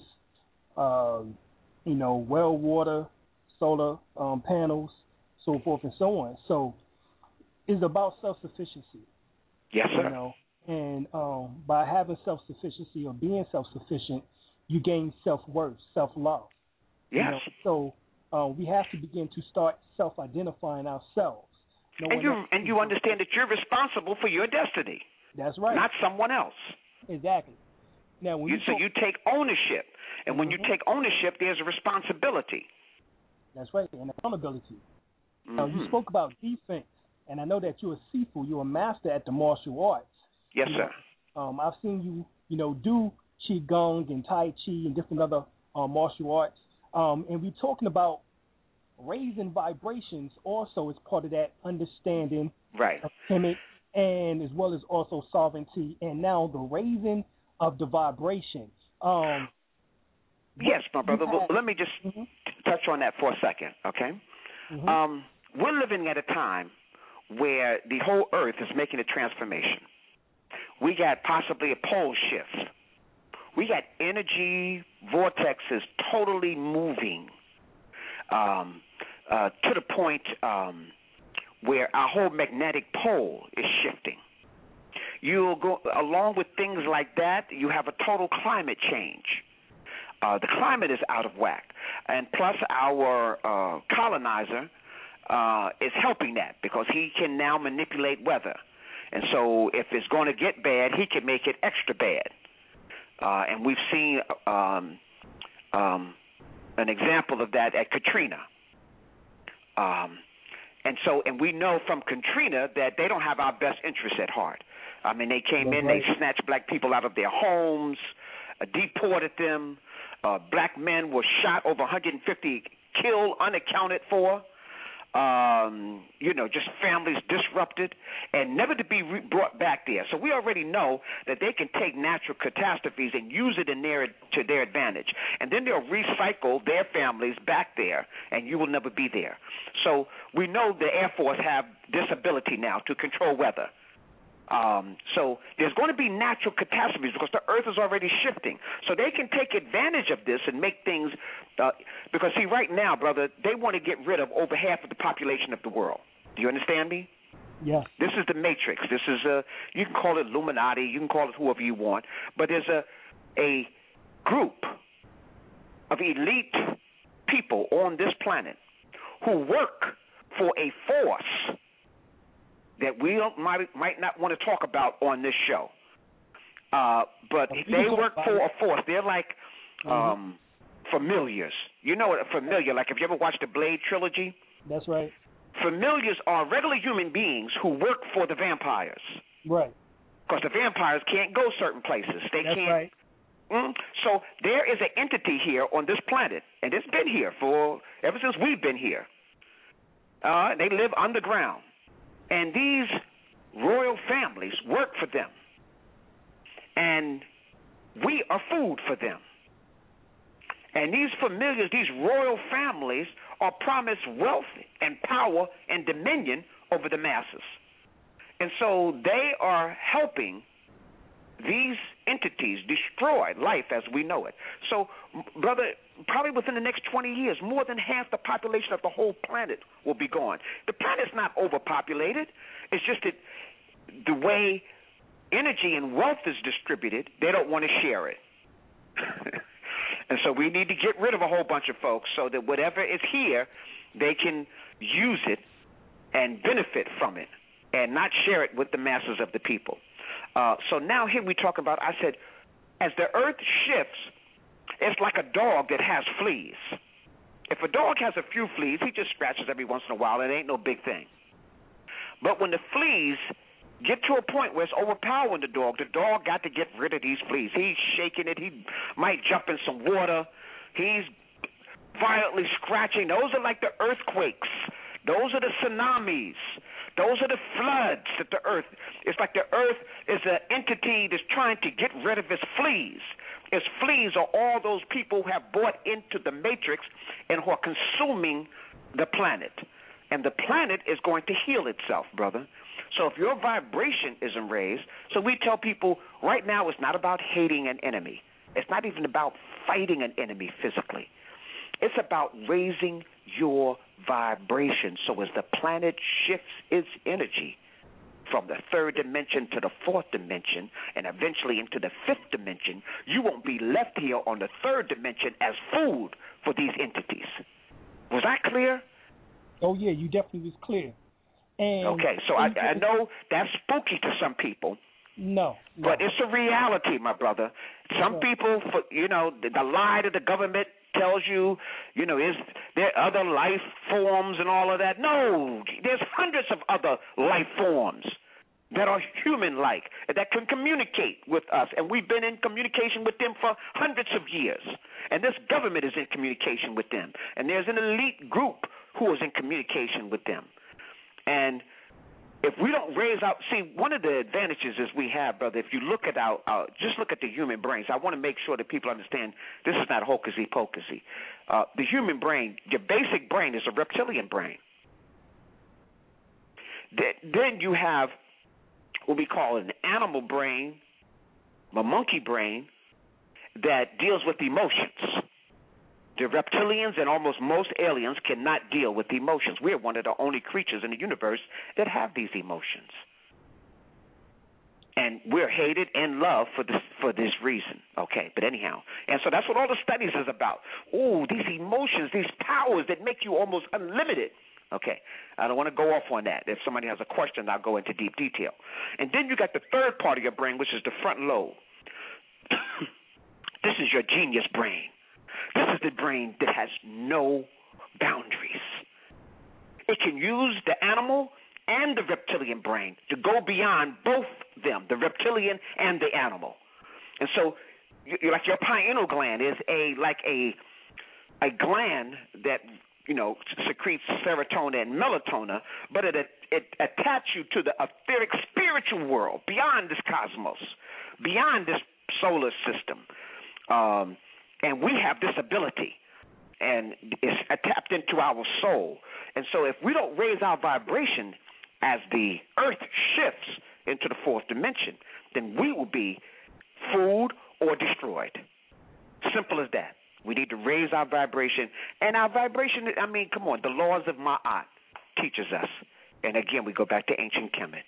well water, solar panels, so forth and so on. So it's about self-sufficiency. Yes, sir. You know, and by having self-sufficiency or being self-sufficient, you gain self-worth, self-love. Yes. You know? So we have to begin to start self-identifying ourselves. And you understand that you're responsible for your destiny. That's right. Not someone else. Exactly. Now, when you take ownership, and when you take ownership, there's a responsibility. That's right, and accountability. Now, you spoke about defense, and I know that you're a Sifu, you're a master at the martial arts. Yes, sir. I've seen you, do Qigong and Tai Chi and different other martial arts, and we're talking about raising vibrations also as part of that understanding of Kemet, and as well as also sovereignty, and now the raising of the vibration. Yes, my brother. Let me just touch on that for a second, okay? We're living at a time where the whole earth is making a transformation. We got possibly a pole shift. We got energy vortexes totally moving to the point where our whole magnetic pole is shifting. You'll go along with things like that. You have a total climate change. The climate is out of whack, and plus our colonizer is helping that because he can now manipulate weather. And so if it's going to get bad, he can make it extra bad. And we've seen an example of that at Katrina. And we know from Katrina that they don't have our best interests at heart. I mean, they came in, they snatched black people out of their homes, deported them. Black men were shot, over 150 killed, unaccounted for. Just families disrupted and never to be brought back there. So we already know that they can take natural catastrophes and use it to their advantage. And then they'll recycle their families back there, and you will never be there. So we know the Air Force have this ability now to control weather. So there's going to be natural catastrophes because the earth is already shifting. So they can take advantage of this and make things because, see, right now, brother, they want to get rid of over half of the population of the world. Do you understand me? Yes. This is the Matrix. This is you can call it Illuminati, you can call it whoever you want, but there's a group of elite people on this planet who work for a force that we might not want to talk about on this show. But they work for a force. They're like familiars. You know what a familiar, like if you ever watched the Blade trilogy? That's right. Familiars are regular human beings who work for the vampires. Right. Because the vampires can't go certain places. They That's can't. Right. So there is an entity here on this planet, and it's been here ever since we've been here. They live underground. And these royal families work for them. And we are food for them. And these familiars, these royal families, are promised wealth and power and dominion over the masses. And so they are helping these entities destroy life as we know it. So, brother, probably within the next 20 years, more than half the population of the whole planet will be gone. The planet's not overpopulated. It's just that the way energy and wealth is distributed, they don't want to share it. And so we need to get rid of a whole bunch of folks so that whatever is here, they can use it and benefit from it and not share it with the masses of the people. So now here we talk about, I said, as the earth shifts, it's like a dog that has fleas. If a dog has a few fleas, he just scratches every once in a while. It ain't no big thing. But when the fleas get to a point where it's overpowering the dog got to get rid of these fleas. He's shaking it. He might jump in some water, He's violently scratching. Those are like the earthquakes. Those are the tsunamis. Those are the floods that the earth, it's like the earth is an entity that's trying to get rid of its fleas. Its fleas are all those people who have bought into the matrix and who are consuming the planet. And the planet is going to heal itself, brother. So if your vibration isn't raised, so we tell people right now it's not about hating an enemy. It's not even about fighting an enemy physically. It's about raising your vibration. So as the planet shifts its energy from the third dimension to the fourth dimension and eventually into the fifth dimension, you won't be left here on the third dimension as food for these entities. Was that clear? Oh, yeah, you definitely was clear. And okay, so I know that's spooky to some people. No. But it's a reality, my brother. Some people, the lie that the government tells you, is there other life forms and all of that? No, there's hundreds of other life forms that are human-like, that can communicate with us, and we've been in communication with them for hundreds of years. And this government is in communication with them, and there's an elite group who is in communication with them. And if we don't raise our, see, one of the advantages is we have, brother, if you look at just look at the human brains. I want to make sure that people understand this is not hocusy-pocusy. The human brain, your basic brain is a reptilian brain. Then you have what we call an animal brain, a monkey brain, that deals with emotions. The reptilians and almost most aliens cannot deal with emotions. We're one of the only creatures in the universe that have these emotions. And we're hated and loved for this reason. Okay, but anyhow. And so that's what all the studies is about. Ooh, these emotions, these powers that make you almost unlimited. Okay, I don't want to go off on that. If somebody has a question, I'll go into deep detail. And then you got the third part of your brain, which is the front lobe. This is your genius brain. This is the brain that has no boundaries. It can use the animal and the reptilian brain to go beyond both them, the reptilian and the animal. And so, like your pineal gland is a gland that secretes serotonin and melatonin, but it attaches you to the etheric spiritual world beyond this cosmos, beyond this solar system. And we have this ability, and it's tapped into our soul. And so if we don't raise our vibration as the earth shifts into the fourth dimension, then we will be food or destroyed. Simple as that. We need to raise our vibration. And our vibration, I mean, come on, the laws of Ma'at teaches us. And again, we go back to ancient Kemet.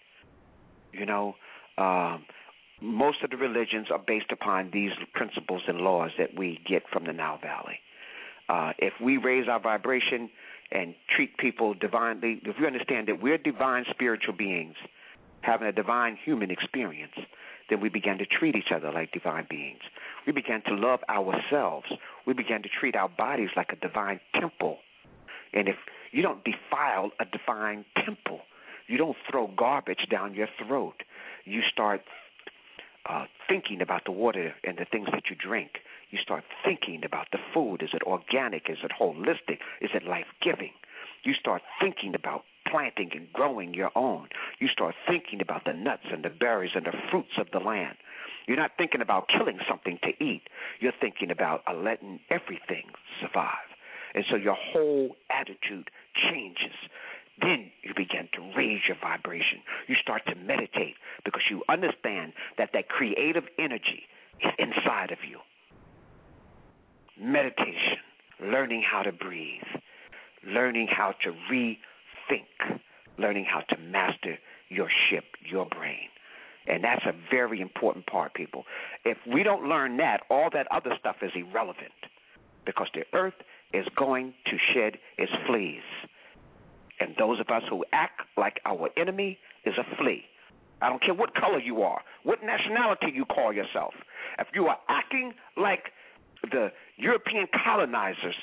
Most of the religions are based upon these principles and laws that we get from the Nile Valley. If we raise our vibration and treat people divinely, if we understand that we're divine spiritual beings having a divine human experience, then we began to treat each other like divine beings. We began to love ourselves. We began to treat our bodies like a divine temple. And if you don't defile a divine temple, you don't throw garbage down your throat. You start thinking about the water and the things that you drink. You start thinking about the food. Is it organic? Is it holistic? Is it life-giving? You start thinking about planting and growing your own. You start thinking about the nuts and the berries and the fruits of the land. You're not thinking about killing something to eat. You're thinking about letting everything survive. And so your whole attitude changes. Then you begin to raise your vibration. You start to meditate because you understand that creative energy is inside of you. Meditation, learning how to breathe, learning how to rethink, learning how to master your ship, your brain. And that's a very important part, people. If we don't learn that, all that other stuff is irrelevant because the earth is going to shed its fleas. And those of us who act like our enemy is a flea. I don't care what color you are, what nationality you call yourself. If you are acting like the European colonizers,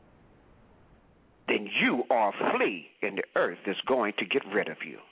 then you are a flea in the earth that's going to get rid of you.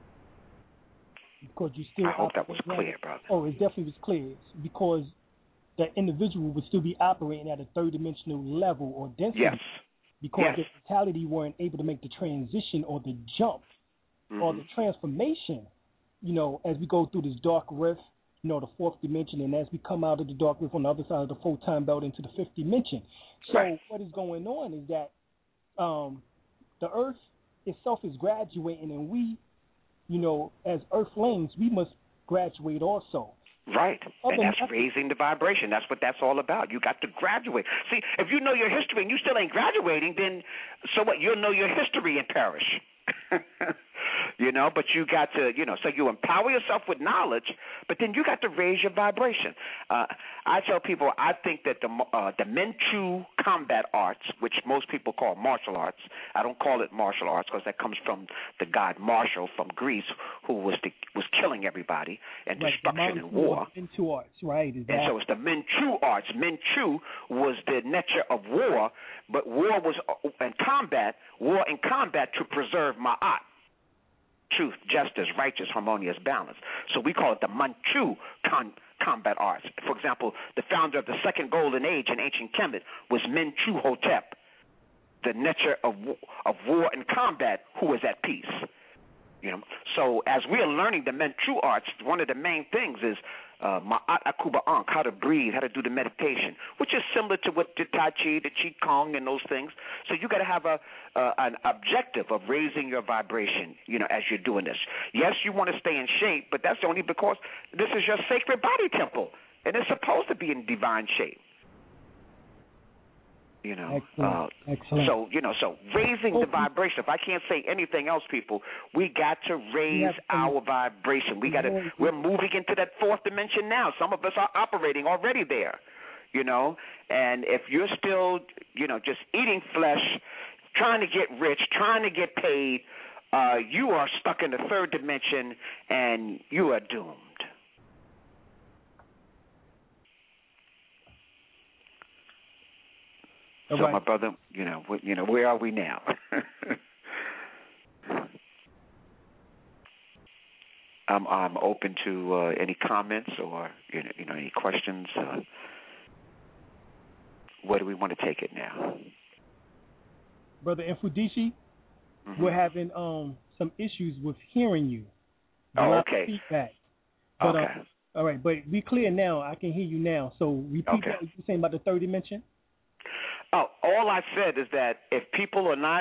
Because you still I hope that was clear, brother. Oh, it definitely was clear. Because that individual would still be operating at a third-dimensional level or density. Yes. Because Yes. their mentality weren't able to make the transition or the jump or the transformation, as we go through this dark rift, the fourth dimension, and as we come out of the dark rift on the other side of the full time belt into the fifth dimension. So what is going on is that the earth itself is graduating, and we, as earthlings, we must graduate also. Right. And that's raising the vibration. That's what that's all about. You got to graduate. See, if you know your history and you still ain't graduating, then so what? You'll know your history and perish. But you got to, so you empower yourself with knowledge, but then you got to raise your vibration. I tell people I think that the Manchu combat arts, which most people call martial arts, I don't call it martial arts because that comes from the god Martial from Greece, who was killing everybody and destruction and war. Manchu arts, right? And so it's the Manchu arts. Manchu was the nature of war, but war was in combat to preserve Ma'at. Truth, justice, righteous, harmonious, balance. So we call it the Manchu combat arts. For example, the founder of the second golden age in ancient Kemet was Mentuhotep, the nature of war and combat, who was at peace. So as we are learning the Manchu arts, one of the main things is Ma'at Akuba Ankh, how to breathe, how to do the meditation, which is similar to what the Tai Chi, the Qi Gong, and those things. So you got to have an objective of raising your vibration, as you're doing this. Yes, you want to stay in shape, but that's only because this is your sacred body temple, and it's supposed to be in divine shape. Excellent. So raising the vibration. If I can't say anything else, people, we got to raise our vibration. We're moving into that fourth dimension now. Some of us are operating already there, and if you're still, just eating flesh, trying to get rich, trying to get paid, you are stuck in the third dimension and you are doomed. So, my brother, where are we now? I'm open to any comments or any questions. Where do we want to take it now? Brother Infudishi, we're having some issues with hearing you. Okay. Feedback. But, okay. All right, but we clear now. I can hear you now. So repeat what you were saying about the third dimension. Oh, all I said is that if people are not,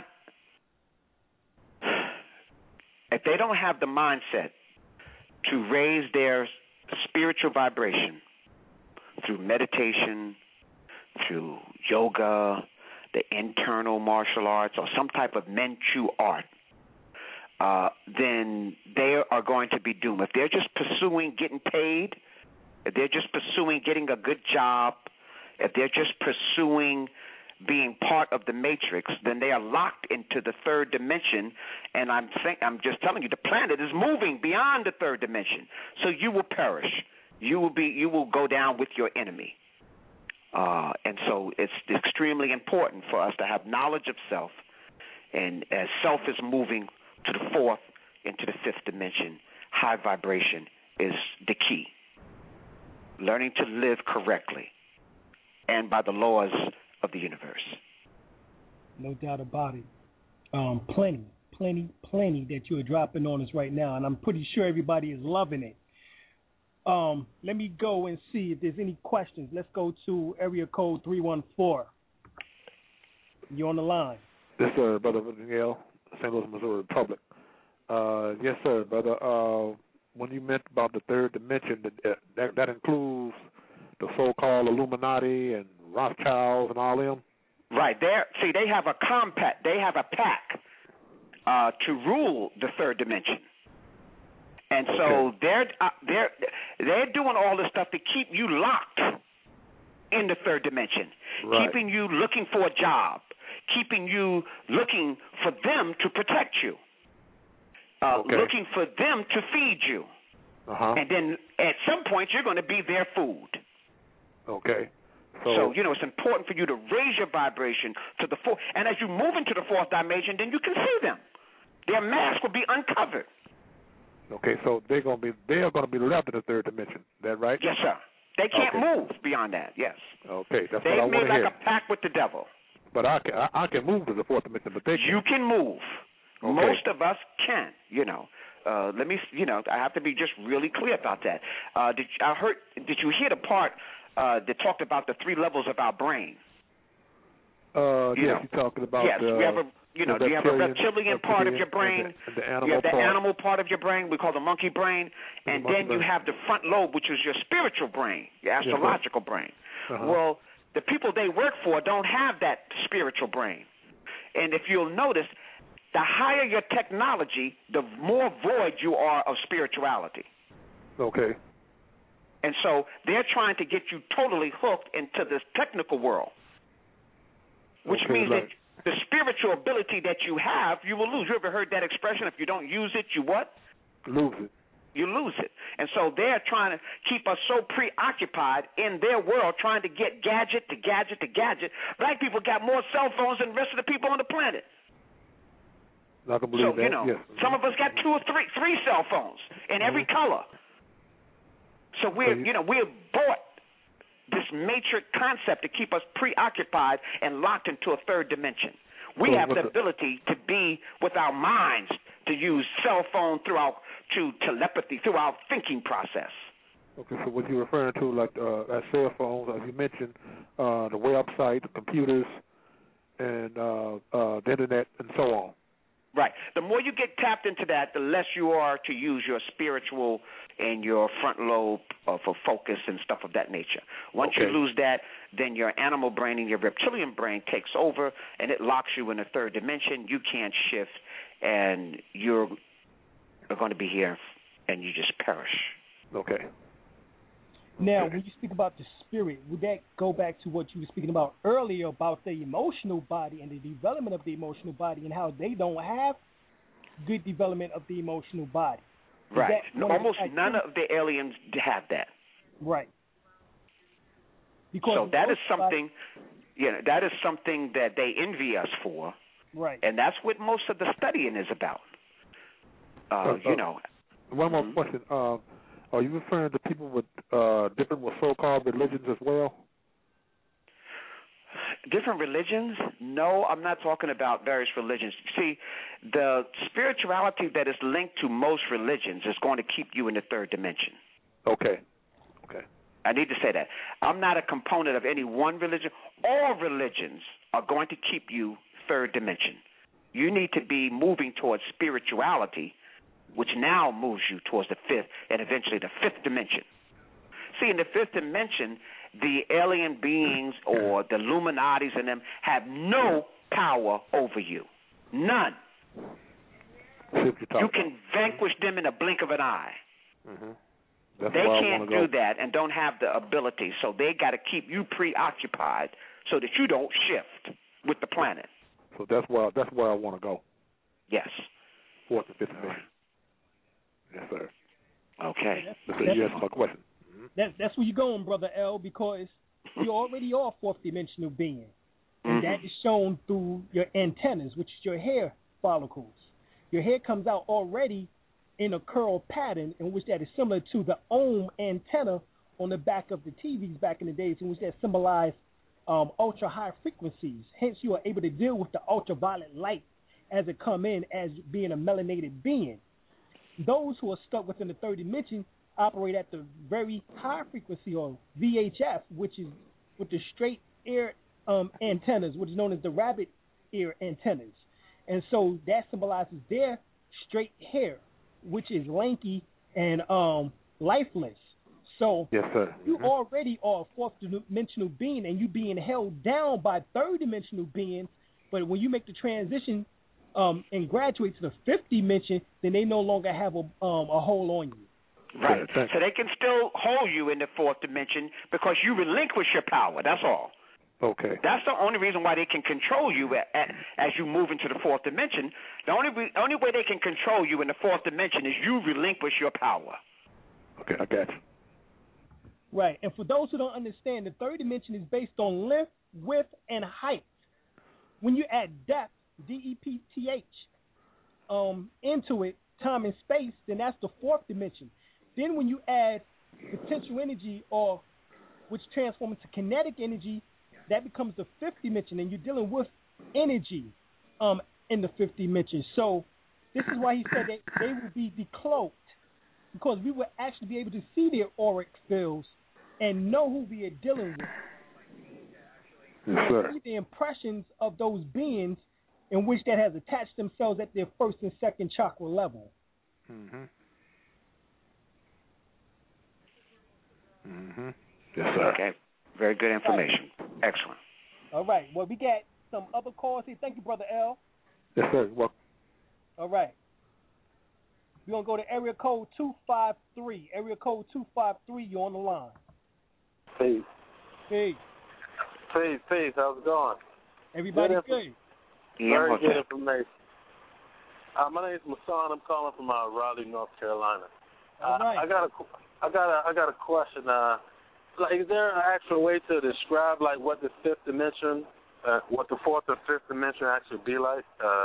if they don't have the mindset to raise their spiritual vibration through meditation, through yoga, the internal martial arts, or some type of Manchu art, then they are going to be doomed. If they're just pursuing getting paid, if they're just pursuing getting a good job, if they're just pursuing being part of the matrix, then they are locked into the third dimension. And I'm just telling you, the planet is moving beyond the third dimension. So you will perish. You will go down with your enemy. And so it's extremely important for us to have knowledge of self. And as self is moving to the fourth into the fifth dimension, high vibration is the key. Learning to live correctly and by the laws of the universe. No doubt about it. Plenty that you are dropping on us right now, and I'm pretty sure everybody is loving it. Let me go and see if there's any questions. Let's go to area code 314. You're on the line. Yes, sir, Brother Miguel, St. Louis, Missouri Republic. Yes, sir, brother. When you meant about the third dimension, that includes the so-called Illuminati and Rothschilds and all them? Right. They have a compact. They have a pact to rule the third dimension. And so they're doing all this stuff to keep you locked in the third dimension, keeping you looking for a job, keeping you looking for them to protect you, looking for them to feed you. And then at some point you're going to be their food. Okay. So, it's important for you to raise your vibration to the fourth. And as you move into the fourth dimension, then you can see them. Their mask will be uncovered. Okay, so they are going to be left in the third dimension. Is that right? Yes, sir. They can't move beyond that. Yes. Okay, that's they what I want to hear. They made like a pact with the devil. But I can move to the fourth dimension, but they can't. You can move. Okay. Most of us can. Let me. I have to be just really clear about that. Did you hear the part that talked about the 3 levels of our brain? Yes, you're talking about. Yes, we have you have a reptilian part of your brain. And the animal you have the part. animal part of your brain. We call the monkey brain, and then you have the front lobe, which is your spiritual brain, your astrological brain. Well, the people they work for don't have that spiritual brain, and if you'll notice, the higher your technology, the more void you are of spirituality. Okay. And so they're trying to get you totally hooked into this technical world, which means that the spiritual ability that you have, you will lose. You ever heard that expression? If you don't use it, you what? Lose it. You lose it. And so they're trying to keep us so preoccupied in their world, trying to get gadget to gadget to gadget. Black people got more cell phones than the rest of the people on the planet. I can believe that. Yes. Some of us got 2 or 3 cell phones in every color. So we're bought this matrix concept to keep us preoccupied and locked into a third dimension. We have the ability to be with our minds, to use cell phone to telepathy, through our thinking process. Okay, so what you're referring to, like cell phones, as you mentioned, the website, the computers, and the internet, and so on. Right. The more you get tapped into that, the less you are to use your spiritual and your front lobe for focus and stuff of that nature. Once you lose that, then your animal brain and your reptilian brain takes over, and it locks you in a third dimension. You can't shift, and you're going to be here, and you just perish. Okay. Now, when you speak about the spirit, would that go back to what you were speaking about earlier about the emotional body and the development of the emotional body and how they don't have good development of the emotional body? Right. Almost none of the aliens have that. Right. Because so that is something, that is something that they envy us for. Right. And that's what most of the studying is about. One more question. Are you referring to people with different so-called religions as well? Different religions? No, I'm not talking about various religions. See, the spirituality that is linked to most religions is going to keep you in the third dimension. Okay. I need to say that. I'm not a component of any one religion. All religions are going to keep you third dimension. You need to be moving towards spirituality, which now moves you towards the 5th and eventually the 5th dimension. See, in the 5th dimension, the alien beings or the Illuminatis and them have no power over you. None. You can vanquish them in a blink of an eye. Mm-hmm. They can't do that and don't have the ability, so they got to keep you preoccupied so that you don't shift with the planet. So that's where I want to go. Yes. 4th and 5th dimension. Yes, sir. Okay. Yes, my question. That's where you're going, Brother L, because you already are a 4th dimensional being. And that is shown through your antennas, which is your hair follicles. Your hair comes out already in a curl pattern in which that is similar to the ohm antenna on the back of the TVs back in the days, in which that symbolized ultra-high frequencies. Hence, you are able to deal with the ultraviolet light as it come in as being a melanated being. Those who are stuck within the third dimension operate at the very high frequency, or VHF, which is with the straight ear antennas, which is known as the rabbit ear antennas. And so that symbolizes their straight hair, which is lanky and lifeless. So yes, sir. You already are a 4th dimensional being, and you being held down by third dimensional beings. But when you make the transition and graduate to the 5th dimension, then they no longer have a hold on you. Right. So they can still hold you in the 4th dimension because you relinquish your power. That's all. Okay. That's the only reason why they can control you as you move into the 4th dimension. The only way they can control you in the 4th dimension is you relinquish your power. Okay, I got you. Right. And for those who don't understand, the third dimension is based on length, width, and height. When you add depth, D-E-P-T-H, into it, time and space, then that's the 4th dimension. Then when you add potential energy or which transforms into kinetic energy. That becomes the fifth dimension, and you're dealing with energy in the fifth dimension. So this is why he said that they will be decloaked, because we will actually be able to see their auric fields and know who we are dealing with. Yes, sir. See the impressions of those beings in which that has attached themselves at their first and second chakra level. Mm-hmm. Mm-hmm. Yes, sir. Okay. Very good information. Excellent. All right. Well, we got some other calls here. Thank you, Brother L. Yes, sir. Well, all right. We're going to go to area code 253. Area code 253, you're on the line. Peace. Peace. Peace. How's it going? Everybody good? Very good information. My name is Masan. I'm calling from Raleigh, North Carolina. All right. I got a question. Is there an actual way to describe like what the fifth dimension, what the fourth or fifth dimension actually be like?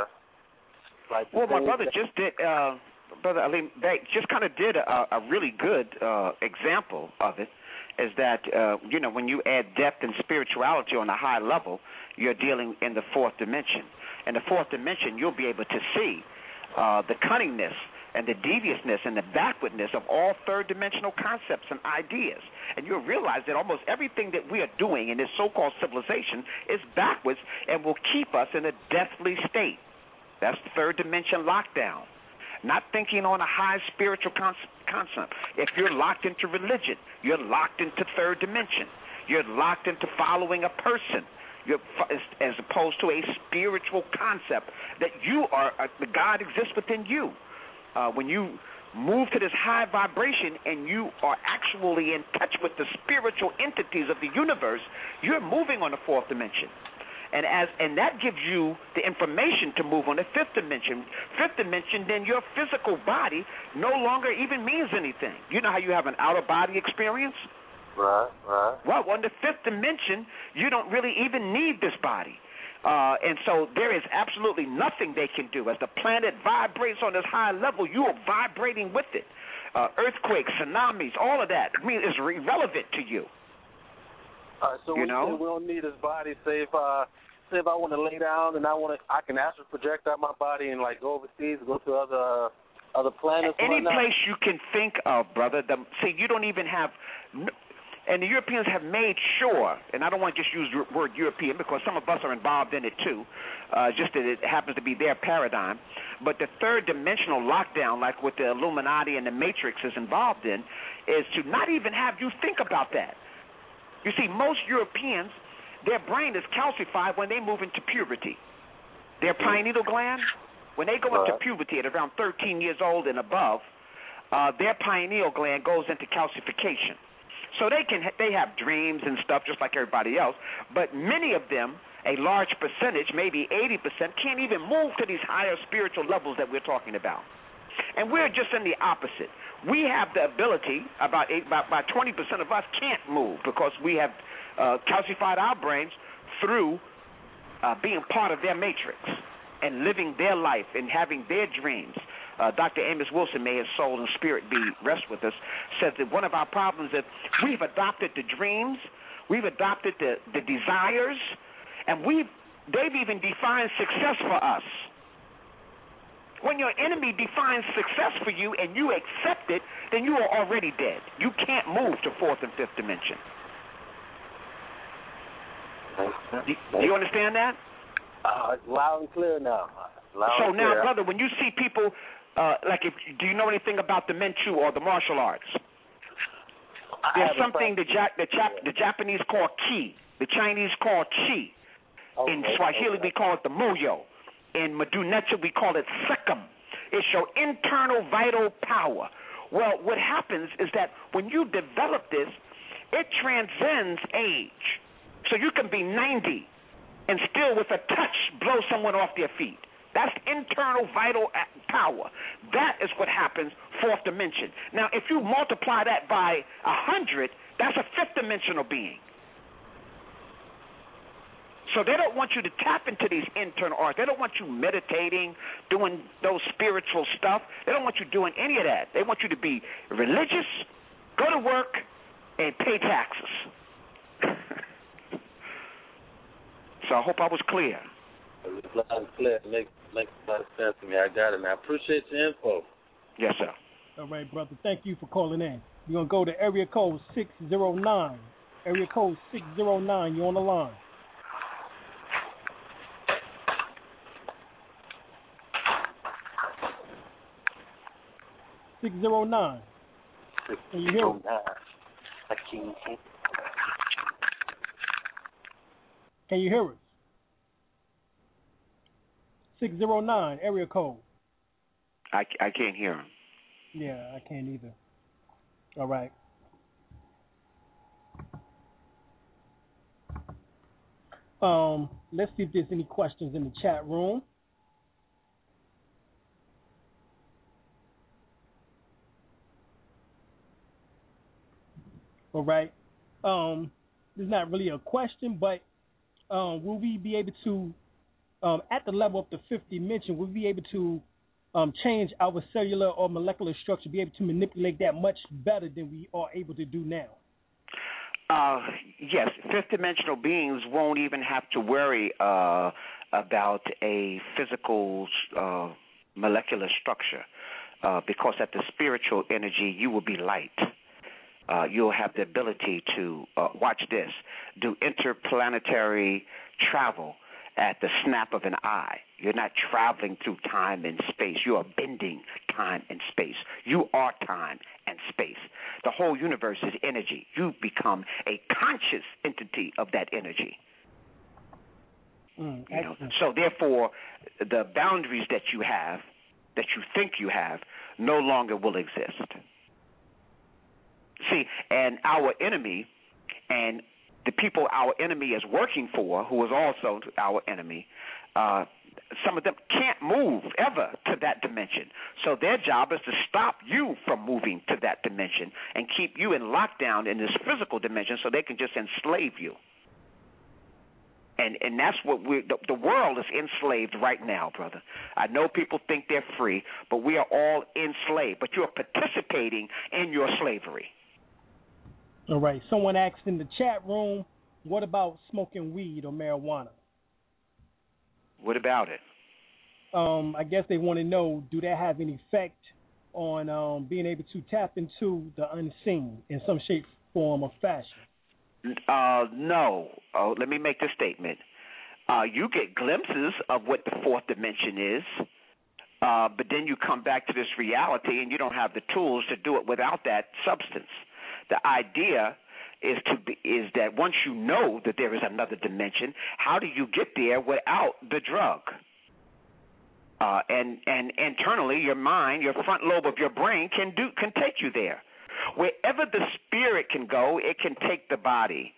Well, my brother just did. Brother Ali just kind of did a really good example of it. Is that when you add depth and spirituality on a high level, you're dealing in the fourth dimension. In the fourth dimension, you'll be able to see the cunningness and the deviousness and the backwardness of all third-dimensional concepts and ideas. And you'll realize that almost everything that we are doing in this so-called civilization is backwards and will keep us in a deathly state. That's third-dimension lockdown. Not thinking on a high spiritual concept. If you're locked into religion, you're locked into third dimension. You're locked into following a person. As opposed to a spiritual concept that you are, the God exists within you. When you move to this high vibration and you are actually in touch with the spiritual entities of the universe, you're moving on the fourth dimension. And that gives you the information to move on the fifth dimension. Fifth dimension, then your physical body no longer even means anything. You know how you have an outer-body experience? Right. Well, on the fifth dimension, you don't really even need this body. And so there is absolutely nothing they can do. As the planet vibrates on this high level, you are vibrating with it. Earthquakes, tsunamis, all of that, is irrelevant to you. So we don't need his body. Say if I want to lay down and I can actually project out my body and like go overseas, go to other planets. Any place you can think of, brother. You don't even have. And the Europeans have made sure, and I don't want to just use the word European because some of us are involved in it too, just that it happens to be their paradigm. But the third dimensional lockdown, like what the Illuminati and the Matrix is involved in, is to not even have you think about that. You see, most Europeans, their brain is calcified when they move into puberty. Their pineal gland, when they go into puberty at around 13 years old and above, their pineal gland goes into calcification. So they have dreams and stuff just like everybody else, but many of them, a large percentage, maybe 80%, can't even move to these higher spiritual levels that we're talking about. And we're just in the opposite. We have the ability, about 20% of us can't move because we have calcified our brains through being part of their matrix and living their life and having their dreams. Dr. Amos Wilson, may his soul and spirit be rest with us, says that one of our problems is we've adopted the dreams, we've adopted the desires, and they've even defined success for us. When your enemy defines success for you and you accept it, then you are already dead. You can't move to fourth and fifth dimension. Do you understand that? It's loud and clear now. Now, brother, when you see people, do you know anything about the Menchu or the martial arts? There's something the Japanese call ki, the Chinese call chi. In Swahili, we call it the muyo. In Madunecha, we call it sekam. It's your internal vital power. Well, what happens is that when you develop this, it transcends age. So you can be 90 and still with a touch blow someone off their feet. That's internal vital power. That is what happens fourth dimension. Now, if you multiply that by 100, that's a fifth dimensional being. So they don't want you to tap into these internal arts. They don't want you meditating, doing those spiritual stuff. They don't want you doing any of that. They want you to be religious, go to work, and pay taxes. So I hope I was clear. It was loud and clear. It makes a lot of sense to me. I got it, and I appreciate your info. Yes, sir. All right, brother. Thank you for calling in. We're going to go to area code 609. Area code 609. You're on the line. Can you hear me? Can you hear us? 609, area code. I can't hear him. Yeah, I can't either. All right. Let's see if there's any questions in the chat room. All right. There's not really a question, but will we be able to, at the level of the fifth dimension, will we be able to change our cellular or molecular structure, be able to manipulate that much better than we are able to do now? Yes, fifth dimensional beings won't even have to worry about a physical molecular structure because at the spiritual energy, you will be light. You'll have the ability to, watch this, do interplanetary travel at the snap of an eye. You're not traveling through time and space. You are bending time and space. You are time and space. The whole universe is energy. You become a conscious entity of that energy. So therefore, the boundaries that you have, that you think you have, no longer will exist. See, and our enemy and the people our enemy is working for, who is also our enemy, some of them can't move ever to that dimension. So their job is to stop you from moving to that dimension and keep you in lockdown in this physical dimension so they can just enslave you. And that's what the world is enslaved right now, brother. I know people think they're free, but we are all enslaved. But you're participating in your slavery. All right. Someone asked in the chat room, what about smoking weed or marijuana? What about it? I guess they want to know, do that have any effect on being able to tap into the unseen in some shape, form, or fashion? No. Let me make this statement. You get glimpses of what the fourth dimension is, but then you come back to this reality and you don't have the tools to do it without that substance. The idea is that once you know that there is another dimension, how do you get there without the drug? And internally, your mind, your front lobe of your brain can take you there. Wherever the spirit can go, it can take the body.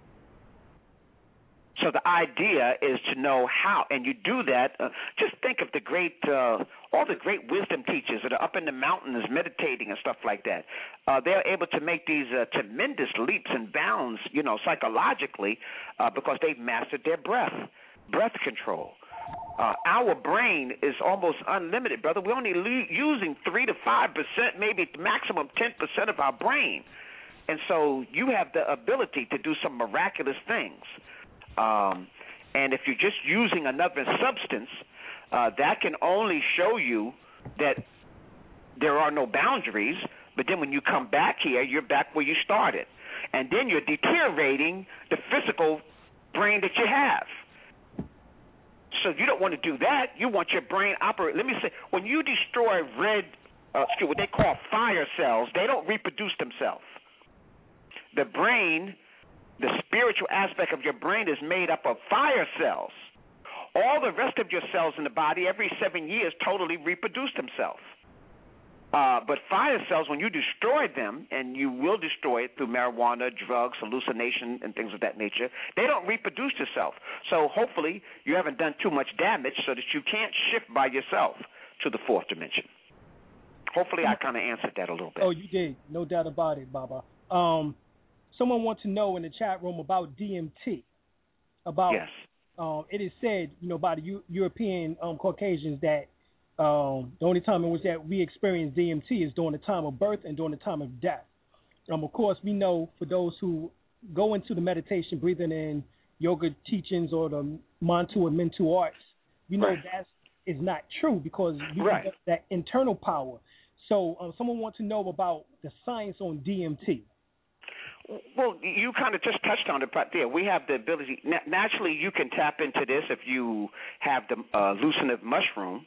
So the idea is to know how, and you do that. Just think of all the great wisdom teachers that are up in the mountains meditating and stuff like that. They're able to make these tremendous leaps and bounds, psychologically, because they've mastered their breath control. Our brain is almost unlimited, brother. We're only using 3 to 5%, maybe maximum 10% of our brain. And so you have the ability to do some miraculous things. And if you're just using another substance, that can only show you that there are no boundaries. But then when you come back here, you're back where you started. And then you're deteriorating the physical brain that you have. So you don't want to do that. You want your brain operate. Let me say, when you destroy what they call fire cells, they don't reproduce themselves. The brain, the spiritual aspect of your brain is made up of fire cells. All the rest of your cells in the body every 7 years totally reproduce themselves. But fire cells, when you destroy them, and you will destroy it through marijuana, drugs, hallucination, and things of that nature, they don't reproduce themselves. So hopefully you haven't done too much damage so that you can't shift by yourself to the fourth dimension. Hopefully I kind of answered that a little bit. Oh, you did. No doubt about it, Baba. Someone wants to know in the chat room about DMT. Yes. It is said, by the European Caucasians that the only time in which that we experience DMT is during the time of birth and during the time of death. Of course, we know for those who go into the meditation, breathing in, yoga teachings or the Mantu and Mentu arts, we know that is not true because we have that internal power. So someone wants to know about the science on DMT. Well, you kind of just touched on it right there. We have the ability. Naturally, you can tap into this if you have the hallucinative mushroom.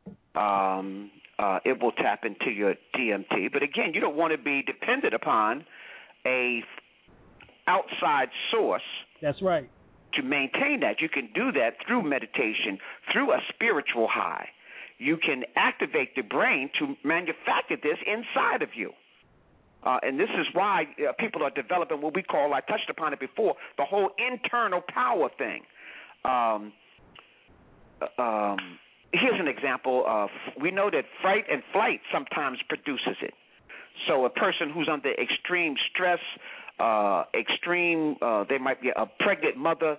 It will tap into your DMT. But again, you don't want to be dependent upon a outside source. That's right. To maintain that, you can do that through meditation, through a spiritual high. You can activate the brain to manufacture this inside of you. And this is why people are developing what we call, I touched upon it before, the whole internal power thing. Here's an example of, we know that fright and flight sometimes produces it. So a person who's under extreme stress, they might be a pregnant mother,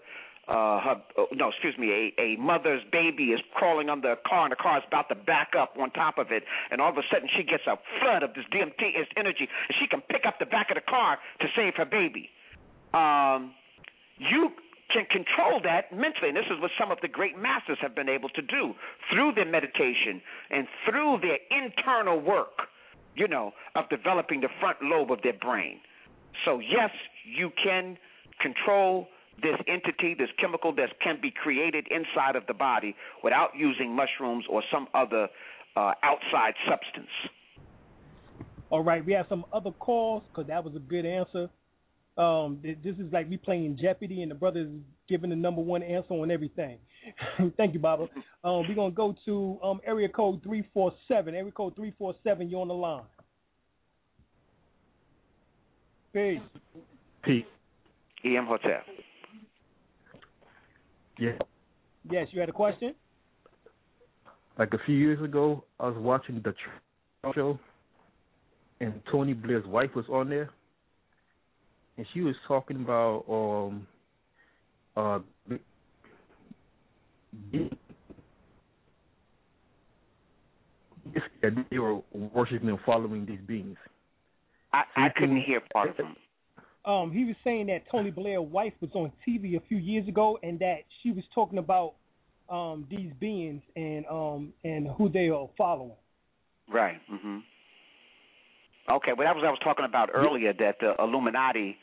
a mother's baby is crawling under a car and the car is about to back up on top of it, and all of a sudden she gets a flood of this DMT energy, and she can pick up the back of the car to save her baby. You can control that mentally, and this is what some of the great masters have been able to do through their meditation and through their internal work, of developing the front lobe of their brain. So yes, you can control this entity, this chemical that can be created inside of the body without using mushrooms or some other outside substance. All right, we have some other calls because that was a good answer. This is like we playing Jeopardy and the brother's giving the number one answer on everything. Thank you, Baba. We're going to go to area code 347. Area code 347, you're on the line. Peace. Peace. E.M. Hotel. Yeah. Yes, you had a question? Like a few years ago, I was watching the show, and Tony Blair's wife was on there, and she was talking about they were worshiping and following these beings. I couldn't hear part of them. He was saying that Tony Blair's wife was on TV a few years ago, and that she was talking about these beings and who they are following. Right. Mm-hmm. Okay. Well, that was what I was talking about earlier. That the Illuminati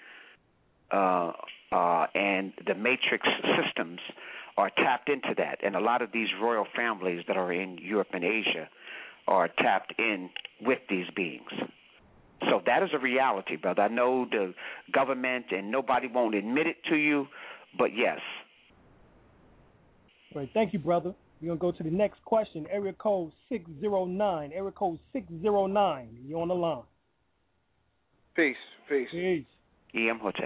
and the Matrix systems are tapped into that, and a lot of these royal families that are in Europe and Asia are tapped in with these beings. So that is a reality, brother. I know the government and nobody won't admit it to you, but yes. All right, thank you, brother. We're going to go to the next question. Area code 609. Area code 609. You're on the line. Peace. E.M. Hotel.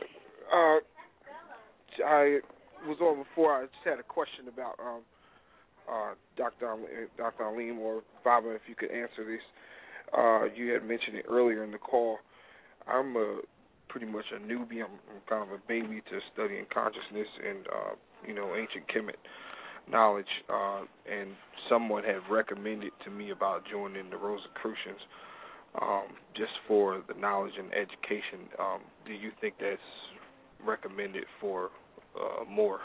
I was on before. I just had a question about Dr. Aleem or Baba, if you could answer this. You had mentioned it earlier in the call. I'm pretty much a newbie. I'm kind of a baby to studying consciousness and ancient Kemet knowledge. And someone had recommended to me about joining the Rosicrucians just for the knowledge and education. Do you think that's recommended for more?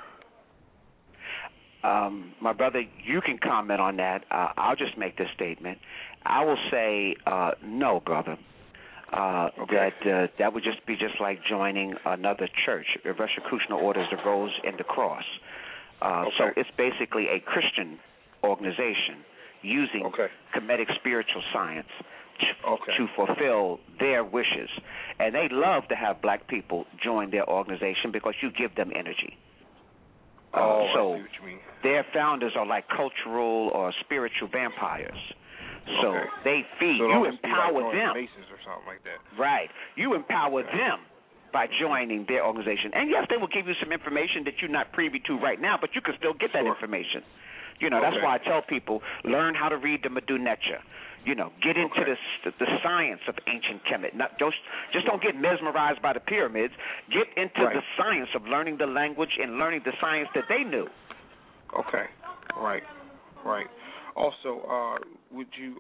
My brother, you can comment on that. I'll just make this statement. I will say no, brother. Okay. That would just be like joining another church. The Rosicrucian Order is the Rose and the Cross. So it's basically a Christian organization using Kemetic spiritual science to fulfill their wishes. And they love to have black people join their organization because you give them energy. So I see what you mean. Their founders are like cultural or spiritual vampires. So they feed. So you empower them. Masons or something like that. Right. You empower them by joining their organization. And yes, they will give you some information that you're not privy to right now, but you can still get that information. That's why I tell people, learn how to read the Medu Neter. Get into the science of ancient Kemet. Not just don't get mesmerized by the pyramids. Get into the science of learning the language and learning the science that they knew. Okay. Right. Also, would you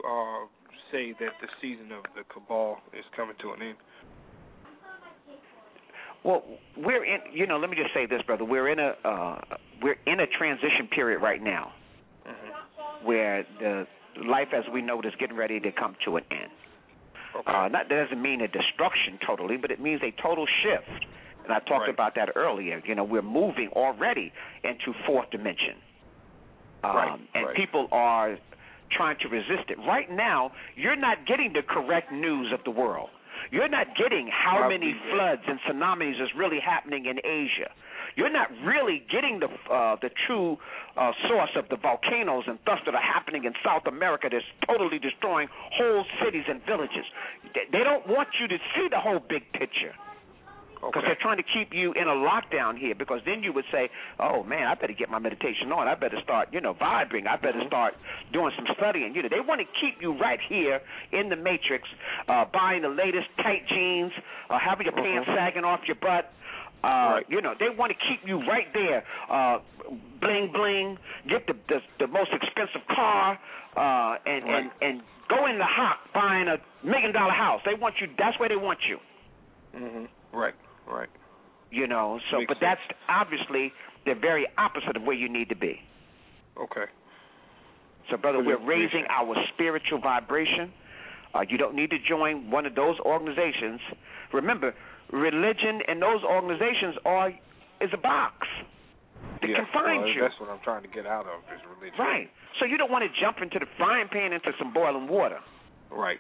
say that the season of the Cabal is coming to an end? Well, we're in. Let me just say this, brother. We're in a transition period right now, where the life as we know it is getting ready to come to an end. Okay. That doesn't mean a destruction totally, but it means a total shift. And I talked about that earlier. We're moving already into fourth dimension. And people are trying to resist it. Right now, you're not getting the correct news of the world. You're not getting how many floods and tsunamis is really happening in Asia. You're not really getting the true source of the volcanoes and thus that are happening in South America that's totally destroying whole cities and villages. They don't want you to see the whole big picture. Because they're trying to keep you in a lockdown here, because then you would say, oh, man, I better get my meditation on. I better start, vibrating. I better start doing some studying. They want to keep you right here in the matrix, buying the latest tight jeans, having your pants sagging off your butt. They want to keep you right there, bling, bling, get the most expensive car, and go in the hock buying $1 million house. They want you. That's where they want you. Right. But that's obviously the very opposite of where you need to be. Okay. So, brother, we're raising our spiritual vibration. You don't need to join one of those organizations. Remember, religion and those organizations is a box. They confine you. That's what I'm trying to get out of is religion. Right. So you don't want to jump into the frying pan into some boiling water. Right.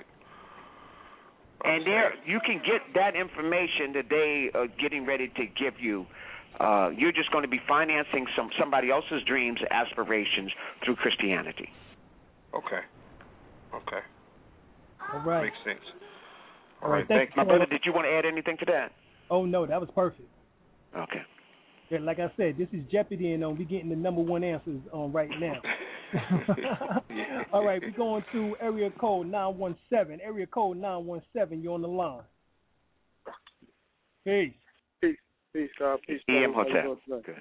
And there, you can get that information that they are getting ready to give you. You're just going to be financing somebody else's dreams, aspirations through Christianity. Okay. All right. Makes sense. All right. Thank you. My brother, did you want to add anything to that? Oh, no, that was perfect. Okay. Yeah, like I said, this is Jeopardy, and we're getting the number one answers on right now. All right, we're going to area code 917. Area code 917, you're on the line. Peace. Peace. EM Hotel. Good.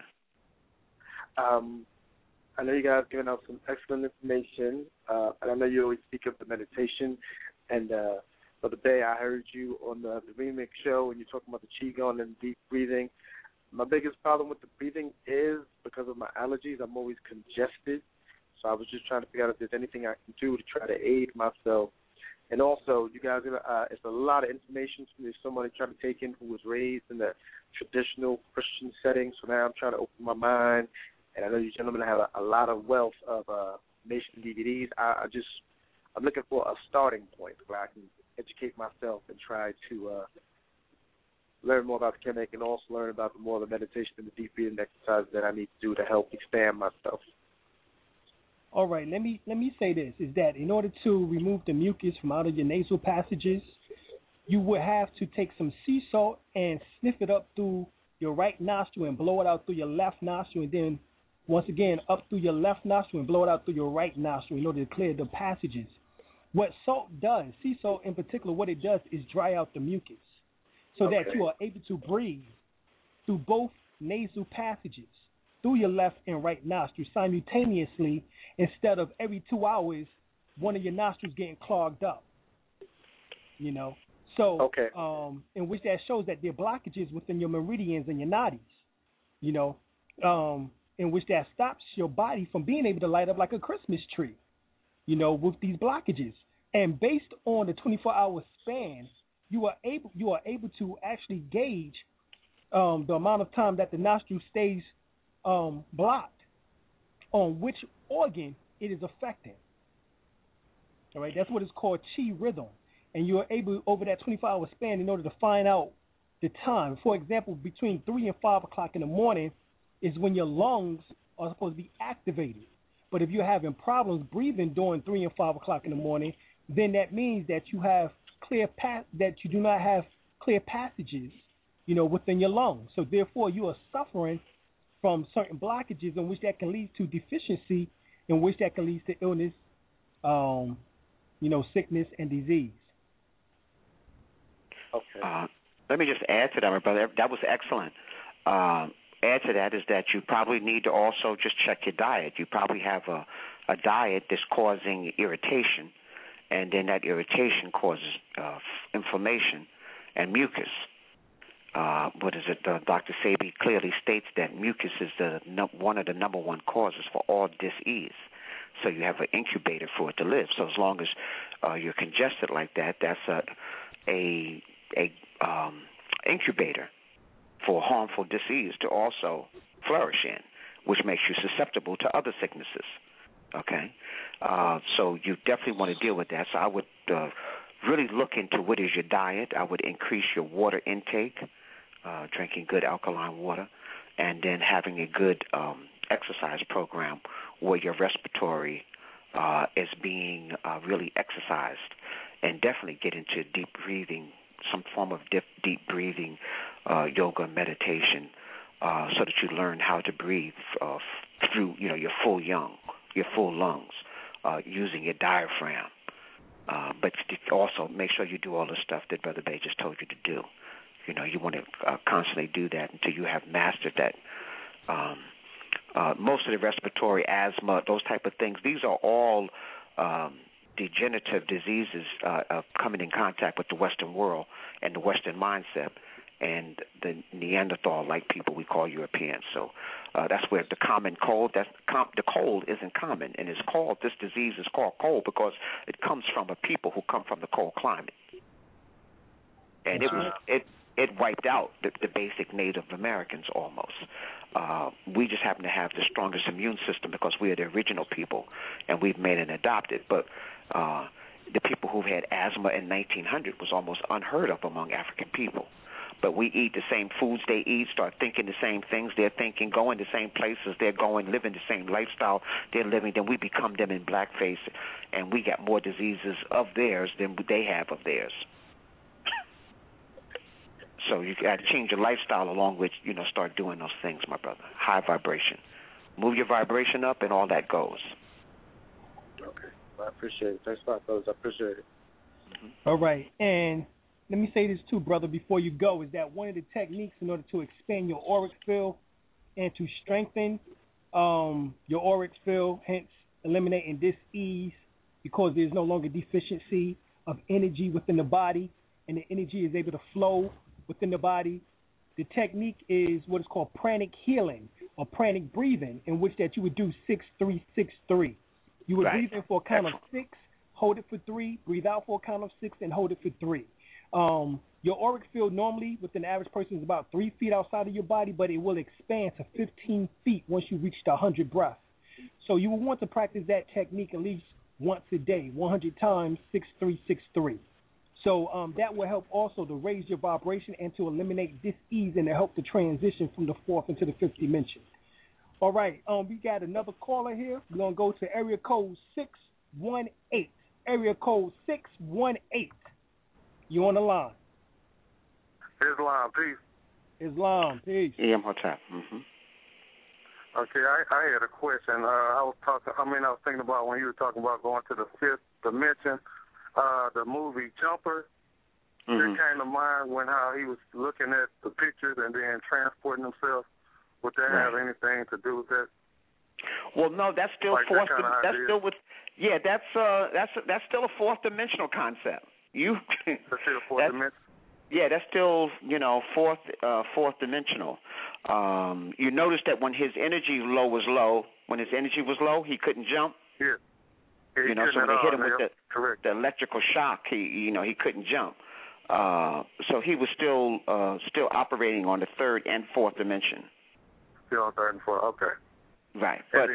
I know you guys giving out some excellent information, and I know you always speak of the meditation. And the other day I heard you on the Remix show, and you're talking about the Qigong and deep breathing. My biggest problem with the breathing is because of my allergies. I'm always congested. So I was just trying to figure out if there's anything I can do to try to aid myself. And also, you guys, it's a lot of information from somebody trying to take in who was raised in the traditional Christian setting. So now I'm trying to open my mind. And I know you gentlemen have a lot of wealth of Nation DVDs. I'm looking for a starting point where I can educate myself and try to learn more about the Kemet and also learn about more of the meditation and the deep breathing exercises that I need to do to help expand myself. All right, let me say this, is that in order to remove the mucus from out of your nasal passages, you would have to take some sea salt and sniff it up through your right nostril and blow it out through your left nostril, and then once again up through your left nostril and blow it out through your right nostril in order to clear the passages. What salt does, sea salt in particular, what it does is dry out the mucus so that you are able to breathe through both nasal passages, through your left and right nostril simultaneously, instead of every 2 hours one of your nostrils getting clogged up. So in which that shows that there are blockages within your meridians and your nadis, in which that stops your body from being able to light up like a Christmas tree, with these blockages. And based on the 24-hour span, you are able to actually gauge the amount of time that the nostril stays blocked on which organ it is affecting. All right, that's what is called chi rhythm. And you're able, over that 24-hour span, in order to find out the time. For example, between 3 and 5 o'clock in the morning is when your lungs are supposed to be activated. But if you're having problems breathing during 3 and 5 o'clock in the morning, then that means that you have that you do not have clear passages, within your lungs. So therefore, you are suffering from certain blockages, in which that can lead to deficiency, in which that can lead to illness, sickness and disease. Okay. Let me just add to that, my brother. That was excellent. Add to that is that you probably need to also just check your diet. You probably have a diet that's causing irritation, and then that irritation causes inflammation and mucus. Dr. Sebi clearly states that mucus is one of the number one causes for all disease. So you have an incubator for it to live. So as long as you're congested like that, that's a incubator for harmful disease to also flourish in, which makes you susceptible to other sicknesses. Okay? So you definitely want to deal with that. So I would really look into what is your diet. I would increase your water intake, drinking good alkaline water, and then having a good exercise program where your respiratory is being really exercised, and definitely get into deep breathing, some form of deep breathing, yoga, meditation, so that you learn how to breathe through your full lungs, using your diaphragm. But also make sure you do all the stuff that Brother Bay just told you to do. You want to constantly do that until you have mastered that. Most of the respiratory, asthma, those type of things, these are all degenerative diseases coming in contact with the Western world and the Western mindset. And the Neanderthal-like people we call Europeans. So that's where the common cold, the cold isn't common, and this disease is called cold because it comes from a people who come from the cold climate. And it wiped out the basic Native Americans almost. We just happen to have the strongest immune system because we are the original people, and we've made and adopted. But the people who had asthma in 1900 was almost unheard of among African people. But we eat the same foods they eat, start thinking the same things they're thinking, going the same places they're going, living the same lifestyle they're living, then we become them in blackface, and we got more diseases of theirs than they have of theirs. So you got to change your lifestyle along with, start doing those things, my brother. High vibration. Move your vibration up and all that goes. Okay. I appreciate it. Thanks a lot, fellas. I appreciate it. Mm-hmm. All right. And let me say this too, brother, before you go, is that one of the techniques in order to expand your auric field and to strengthen your auric field, hence eliminating dis-ease, because there's no longer deficiency of energy within the body and the energy is able to flow within the body. The technique is what is called pranic healing or pranic breathing, in which that you would do 6-3-6-3. You would breathe in for a count of 6, hold it for 3, breathe out for a count of 6, and hold it for 3. Your auric field normally with an average person is about 3 feet outside of your body, but it will expand to 15 feet once you reach the 100 breaths. So you will want to practice that technique at least once a day, 100 times, 6-3-6-3. So that will help also to raise your vibration and to eliminate dis-ease and to help the transition from the fourth into the fifth dimension. All right, we got another caller here. We're going to go to area code 618. Area code 618. You on the line? Islam, peace. Islam, peace. Hotep. Mm-hmm. Okay, I had a question. I was thinking about when you were talking about going to the fifth dimension. The movie Jumper. Mm-hmm. It came to mind when how he was looking at the pictures and then transporting himself. Would that have anything to do with that? Well, no, that's still like fourth. That's still with. Yeah, that's still a fourth dimensional concept. That's still fourth dimension. Yeah, that's still fourth dimensional. You notice that when his energy was low, he couldn't jump. Yeah. So when they hit him with the electrical shock, he couldn't jump. So he was still operating on the third and fourth dimension. Still on third and fourth. Okay. Right, but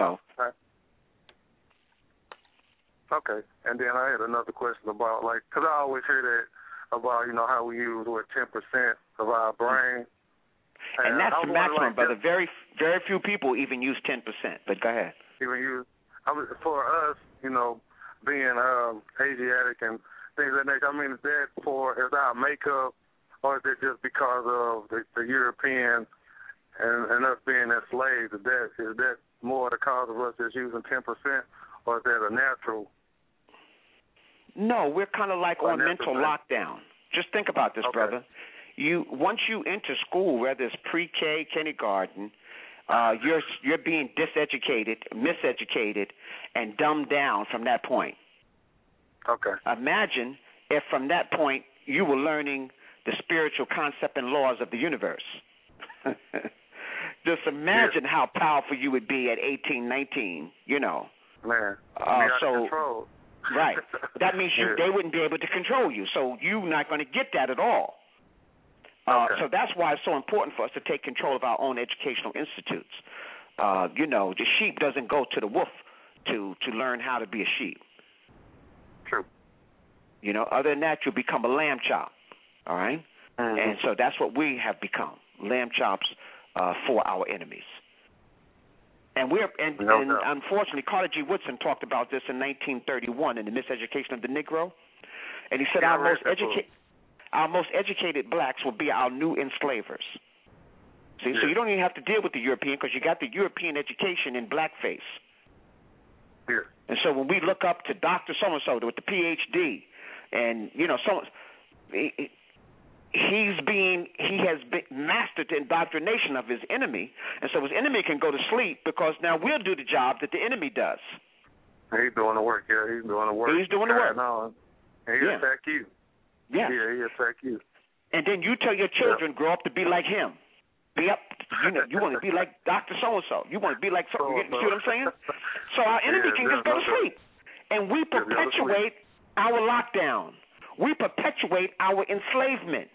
Okay, and then I had another question about because I always hear that about how we use 10% of our brain. And that's the maximum, brother. Very, very few people even use 10%. But go ahead. Even use. For us, being Asiatic and things like that. Is that is our makeup, or is it just because of the Europeans and us being enslaved? Is that more the cause of us just using 10%, or is that a natural? No, we're kind of like on mental lockdown. Just think about this, brother. Once you enter school, whether it's pre-K, kindergarten, you're being diseducated, miseducated, and dumbed down from that point. Okay. Imagine if from that point you were learning the spiritual concept and laws of the universe. Just imagine how powerful you would be at 18, 19, you know. Man, control. Right. That means they wouldn't be able to control you, so you're not going to get that at all. So that's why it's so important for us to take control of our own educational institutes. You know, the sheep doesn't go to the wolf to learn how to be a sheep. True. You know, other than that, you'll become a lamb chop, all right? Mm-hmm. And so that's what we have become, lamb chops for our enemies. And unfortunately, Carter G. Woodson talked about this in 1931 in The Miseducation of the Negro, and he said our most educated blacks will be our new enslavers. See, so you don't even have to deal with the European because you got the European education in blackface. Yeah. And so when we look up to Dr. So-and-so with the Ph.D., and, you know, he has mastered the indoctrination of his enemy, and so his enemy can go to sleep because now we'll do the job that the enemy does. He's doing the work, He's doing the work. He's doing the work. And he'll attack you. Yeah. Yeah, he'll attack you. And then you tell your children, grow up to be like him. Be up, you want to be like Dr. So-and-so. You want to be like you see what I'm saying? So our enemy can just go to sleep. And we perpetuate our lockdown. We perpetuate our enslavement.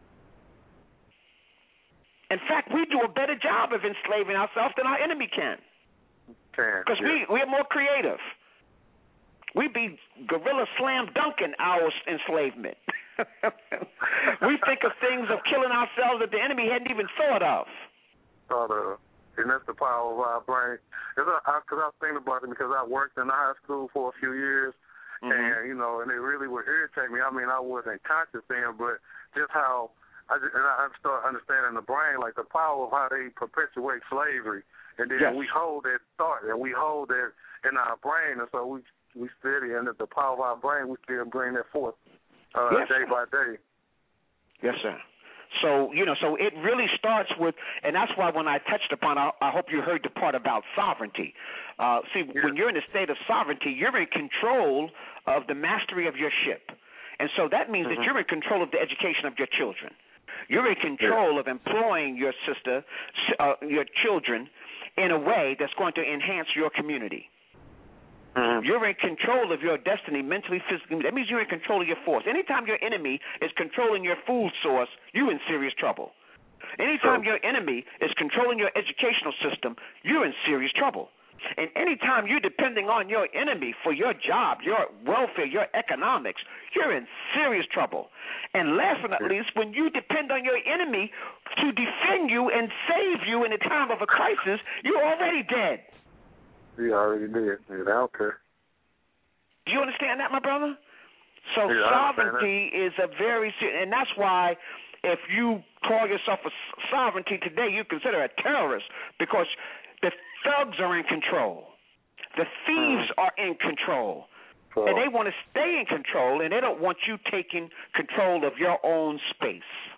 In fact, we do a better job of enslaving ourselves than our enemy can. Because we're more creative. We be gorilla slam dunking our enslavement. We think of things of killing ourselves that the enemy hadn't even thought of. And that's the power of our brain. Because I was thinking about it because I worked in the high school for a few years, and, you know, and it really would irritate me. I mean, I wasn't conscious then, but just how I started understanding the brain, like the power of how they perpetuate slavery. And then we hold that thought, and we hold that in our brain, and so we study, and the power of our brain, we still bring that forth day by day. Yes, sir. So, you know, so it really starts with, and that's why when I touched upon, I hope you heard the part about sovereignty. When you're in a state of sovereignty, you're in control of the mastery of your ship. And so that means that you're in control of the education of your children. You're in control of employing your children in a way that's going to enhance your community. You're in control of your destiny mentally, physically. That means you're in control of your force. Anytime your enemy is controlling your food source, you're in serious trouble. Anytime your enemy is controlling your educational system, you're in serious trouble. And anytime you're depending on your enemy for your job, your welfare, your economics, you're in serious trouble. And last but not least, when you depend on your enemy to defend you and save you in a time of a crisis, you're already dead. You already did. I don't care. Do you understand that, my brother? So sovereignty is a very serious, and that's why if you call yourself a sovereignty today, you consider a terrorist because the thugs are in control. The thieves are in control. And they want to stay in control, and they don't want you taking control of your own space.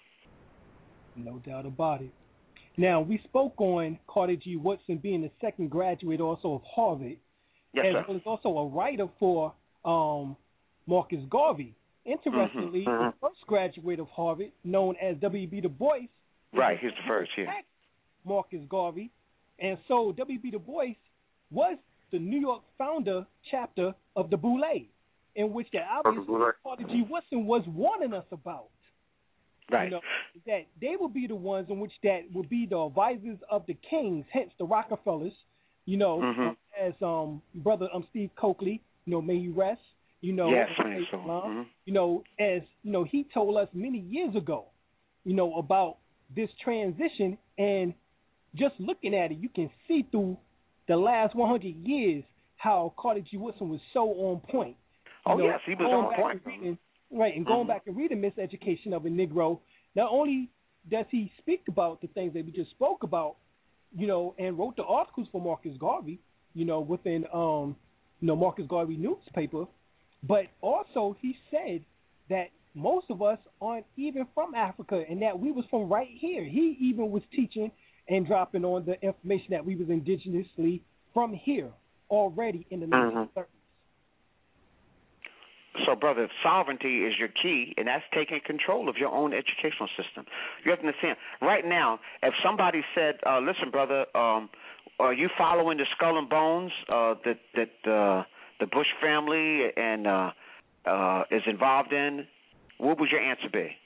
No doubt about it. Now, we spoke on Carter G. Woodson being the second graduate also of Harvard. Yes, sir. As well as also a writer for Marcus Garvey. Interestingly, the first graduate of Harvard, known as W.B. Du Bois. Right, he's the first, Marcus Garvey. And so W.B. Du Bois was the New York founder chapter of the Boule, in which that obviously Carter G. Woodson was warning us about. Right. You know, that they will be the ones in which that will be the advisors of the kings, hence the Rockefellers, you know, as brother Steve Coakley, you know, may he rest, you know, you know, as you know, he told us many years ago, you know, about this transition, and just looking at it, you can see through the last 100 years how Carter G. Woodson was so on point. Yes, he was on point. And going back and reading Miseducation of a Negro, not only does he speak about the things that we just spoke about, you know, and wrote the articles for Marcus Garvey, you know, within, you know, Marcus Garvey newspaper, but also he said that most of us aren't even from Africa and that we was from right here. He even was teaching and dropping on the information that we was indigenously from here already in the 1930s. So, brother, sovereignty is your key, and that's taking control of your own educational system. You have to understand. Right now, if somebody said, "Listen, brother, are you following the Skull and Bones that the Bush family and is involved in?" What would your answer be?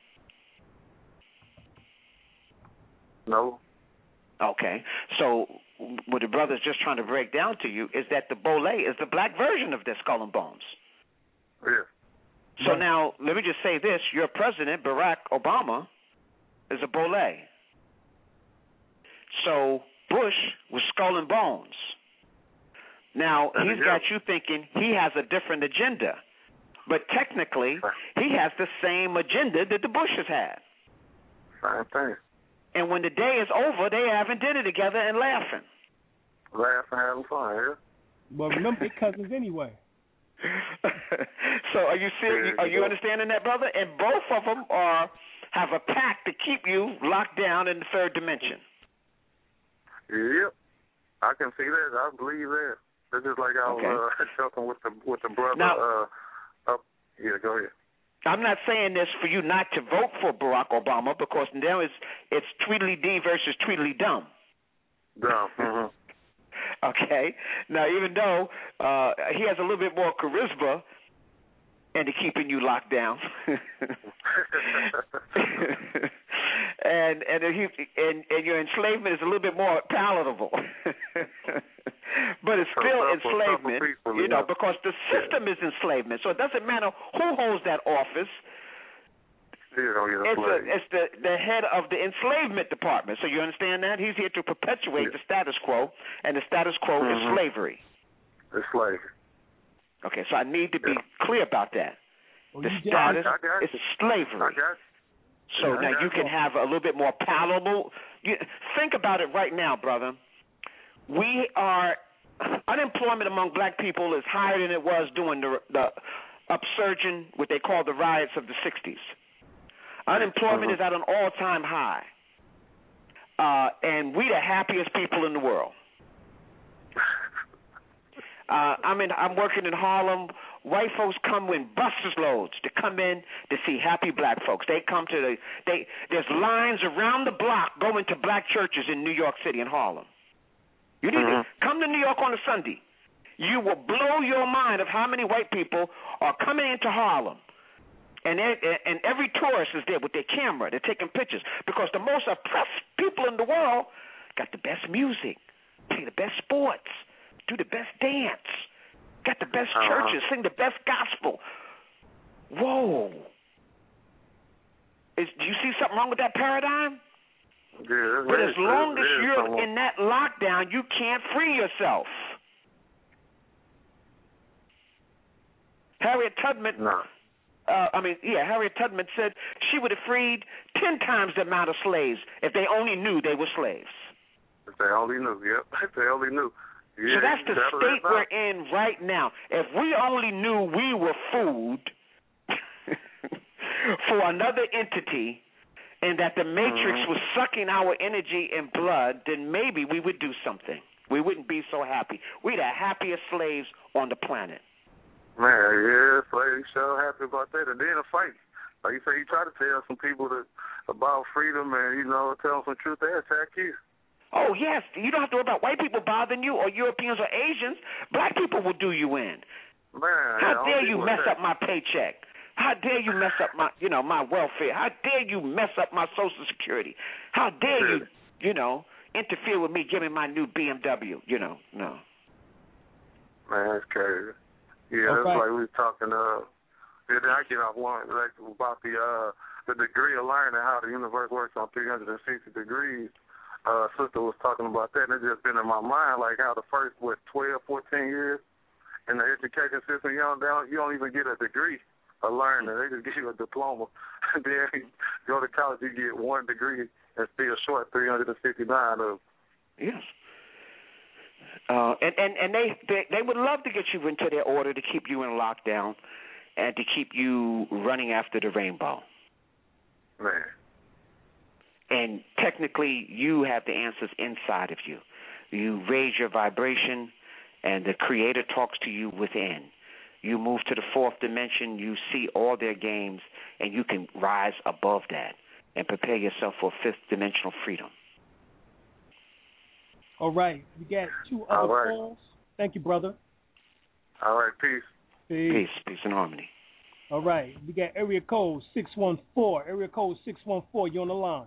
No. Okay. So what the brother's just trying to break down to you is that the Bole is the black version of the Skull and Bones. Yeah. So now, let me just say this. Your president, Barack Obama, is a Bole. So Bush was Skull and Bones. Now, he's got you thinking he has a different agenda. But technically, he has the same agenda that the Bushes had. Same thing. And when the day is over, they having dinner together and laughing. Laughing, having fun, yeah. Well, remember, they're cousins anyway. So are you serious? Are you understanding that, brother? And both of them have a pact to keep you locked down in the third dimension. Yep, I can see that. I believe that. It's just like I was talking with the brother. Now, yeah, go ahead. I'm not saying this for you not to vote for Barack Obama, because now it's Tweedledee versus Tweedledum. Dumb. Mm-hmm. Okay. Now, even though he has a little bit more charisma into keeping you locked down, and your enslavement is a little bit more palatable, but it's still enslavement, because the system is enslavement. So it doesn't matter who holds that office. It's the head of the enslavement department. So you understand that? He's here to perpetuate the status quo, and the status quo is slavery. It's slavery. Okay, so I need to be clear about that. The status is slavery. So now you can have a little bit more palatable. Think about it right now, brother. Unemployment among black people is higher than it was during the upsurging, what they call the riots of the 60s. Unemployment is at an all-time high. And we the happiest people in the world. I'm working in Harlem. White folks come in buses loads to come in to see happy black folks. They come to there's lines around the block going to black churches in New York City and Harlem. You need to come to New York on a Sunday. You will blow your mind of how many white people are coming into Harlem. And every tourist is there with their camera. They're taking pictures because the most oppressed people in the world got the best music, play the best sports, do the best dance, got the best churches, sing the best gospel. Whoa. Do you see something wrong with that paradigm? Yeah, but as long as you're in that lockdown, you can't free yourself. Harriet Tubman... Harriet Tubman said she would have freed 10 times the amount of slaves if they only knew they were slaves. If they only knew, if they only knew. Yeah, so that's the state we're in right now. If we only knew we were food for another entity and that the Matrix was sucking our energy and blood, then maybe we would do something. We wouldn't be so happy. We're the happiest slaves on the planet. Man, yeah, slaves so happy about that. And then a fight. Like you say, you try to tell some people about freedom and, tell them some truth, they attack you. Oh, yes. You don't have to worry about white people bothering you or Europeans or Asians. Black people will do you in. Man, how dare you mess up my paycheck? How dare you mess up my, my welfare? How dare you mess up my Social Security? How dare you, interfere with me giving my new BMW? No. Man, that's crazy. Yeah, that's like we was talking. I get off one about the degree of learning, how the universe works on 360 degrees. Sister was talking about that, and it's just been in my mind, like how the first 12, 14 years in the education system, you don't even get a degree of learning. They just give you a diploma. Then you go to college, you get one degree and still short 369 of. Yes. And they would love to get you into their order to keep you in lockdown and to keep you running after the rainbow. Man. And technically, you have the answers inside of you. You raise your vibration, and the Creator talks to you within. you move to the fourth dimension, you see all their games, and you can rise above that and prepare yourself for fifth dimensional freedom. All right. We got two other calls. Thank you, brother. All right. Peace. Peace and harmony. All right. We got area code 614. Area code 614. You on the line.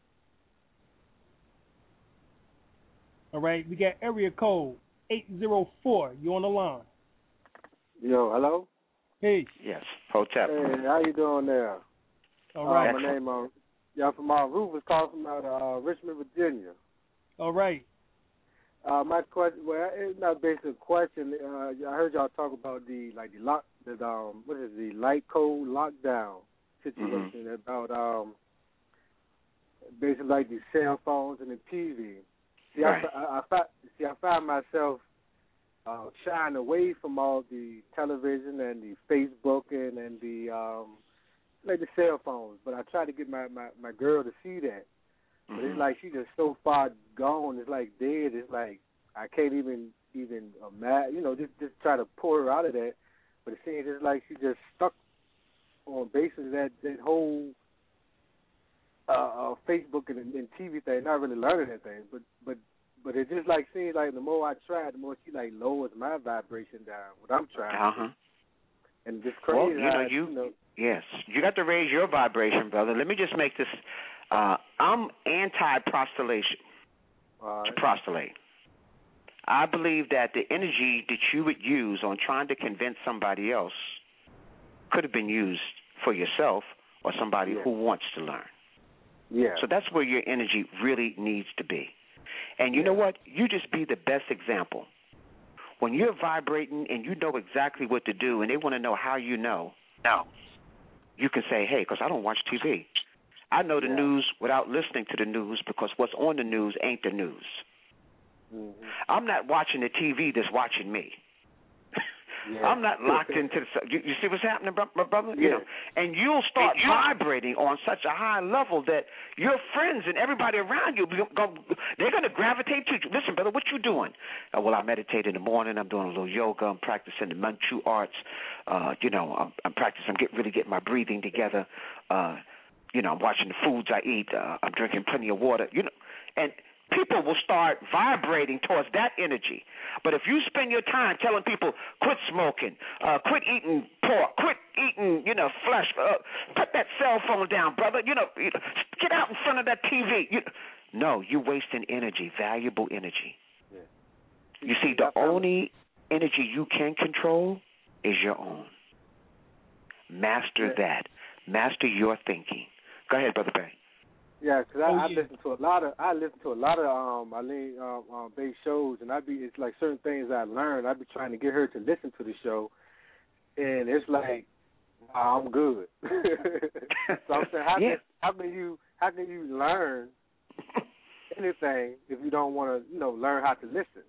All right. We got area code 804. You on the line. Yo, hello? Hey. Yes. Hotep. Hey, how you doing there? All right. My name from Rufus calling from out of Richmond, Virginia. All right. My question, well, it's not basically a question. I heard y'all talk about the light code lockdown situation about basically like the cell phones and the TV. See, right. I find myself shying away from all the television and the Facebook and the like the cell phones, but I try to get my girl to see that. But it's like she's just so far gone. It's like dead. It's like I can't even just try to pull her out of that. But it seems just like she just stuck on basis that whole Facebook and TV thing. Not really learning anything, but it just like seems like the more I try, the more she like lowers my vibration down. What I'm trying. And it's crazy. Well, yes, you got to raise your vibration, brother. Let me just make this. I'm anti-prostulation. To prostulate. I believe that the energy that you would use on trying to convince somebody else could have been used for yourself or somebody who wants to learn. Yeah. So that's where your energy really needs to be. And you know what? You just be the best example. When you're vibrating and you know exactly what to do and they want to know how you know, you can say, hey, because I don't watch TV. I know the news without listening to the news because what's on the news ain't the news. Mm-hmm. I'm not watching the TV that's watching me. I'm not locked into the. You see what's happening, my brother? Yeah. You know, and you'll start vibrating on such a high level that your friends and everybody around you they're going to gravitate to you. Listen, brother, what you doing? Well, I meditate in the morning. I'm doing a little yoga. I'm practicing the Manchu arts. I'm practicing. I'm getting my breathing together. I'm watching the foods I eat. I'm drinking plenty of water. And people will start vibrating towards that energy. But if you spend your time telling people, quit smoking, quit eating pork, quit eating, flesh, put that cell phone down, brother, get out in front of that TV. No, you're wasting energy, valuable energy. Yeah. You see, the only energy you can control is your own. Master that. Master your thinking. Go ahead, Brother Barry. Yeah, because I listen to a lot of base shows, and it's like certain things I learned. I be trying to get her to listen to the show, and it's like I'm good. So I'm saying, how can you learn anything if you don't want to learn how to listen?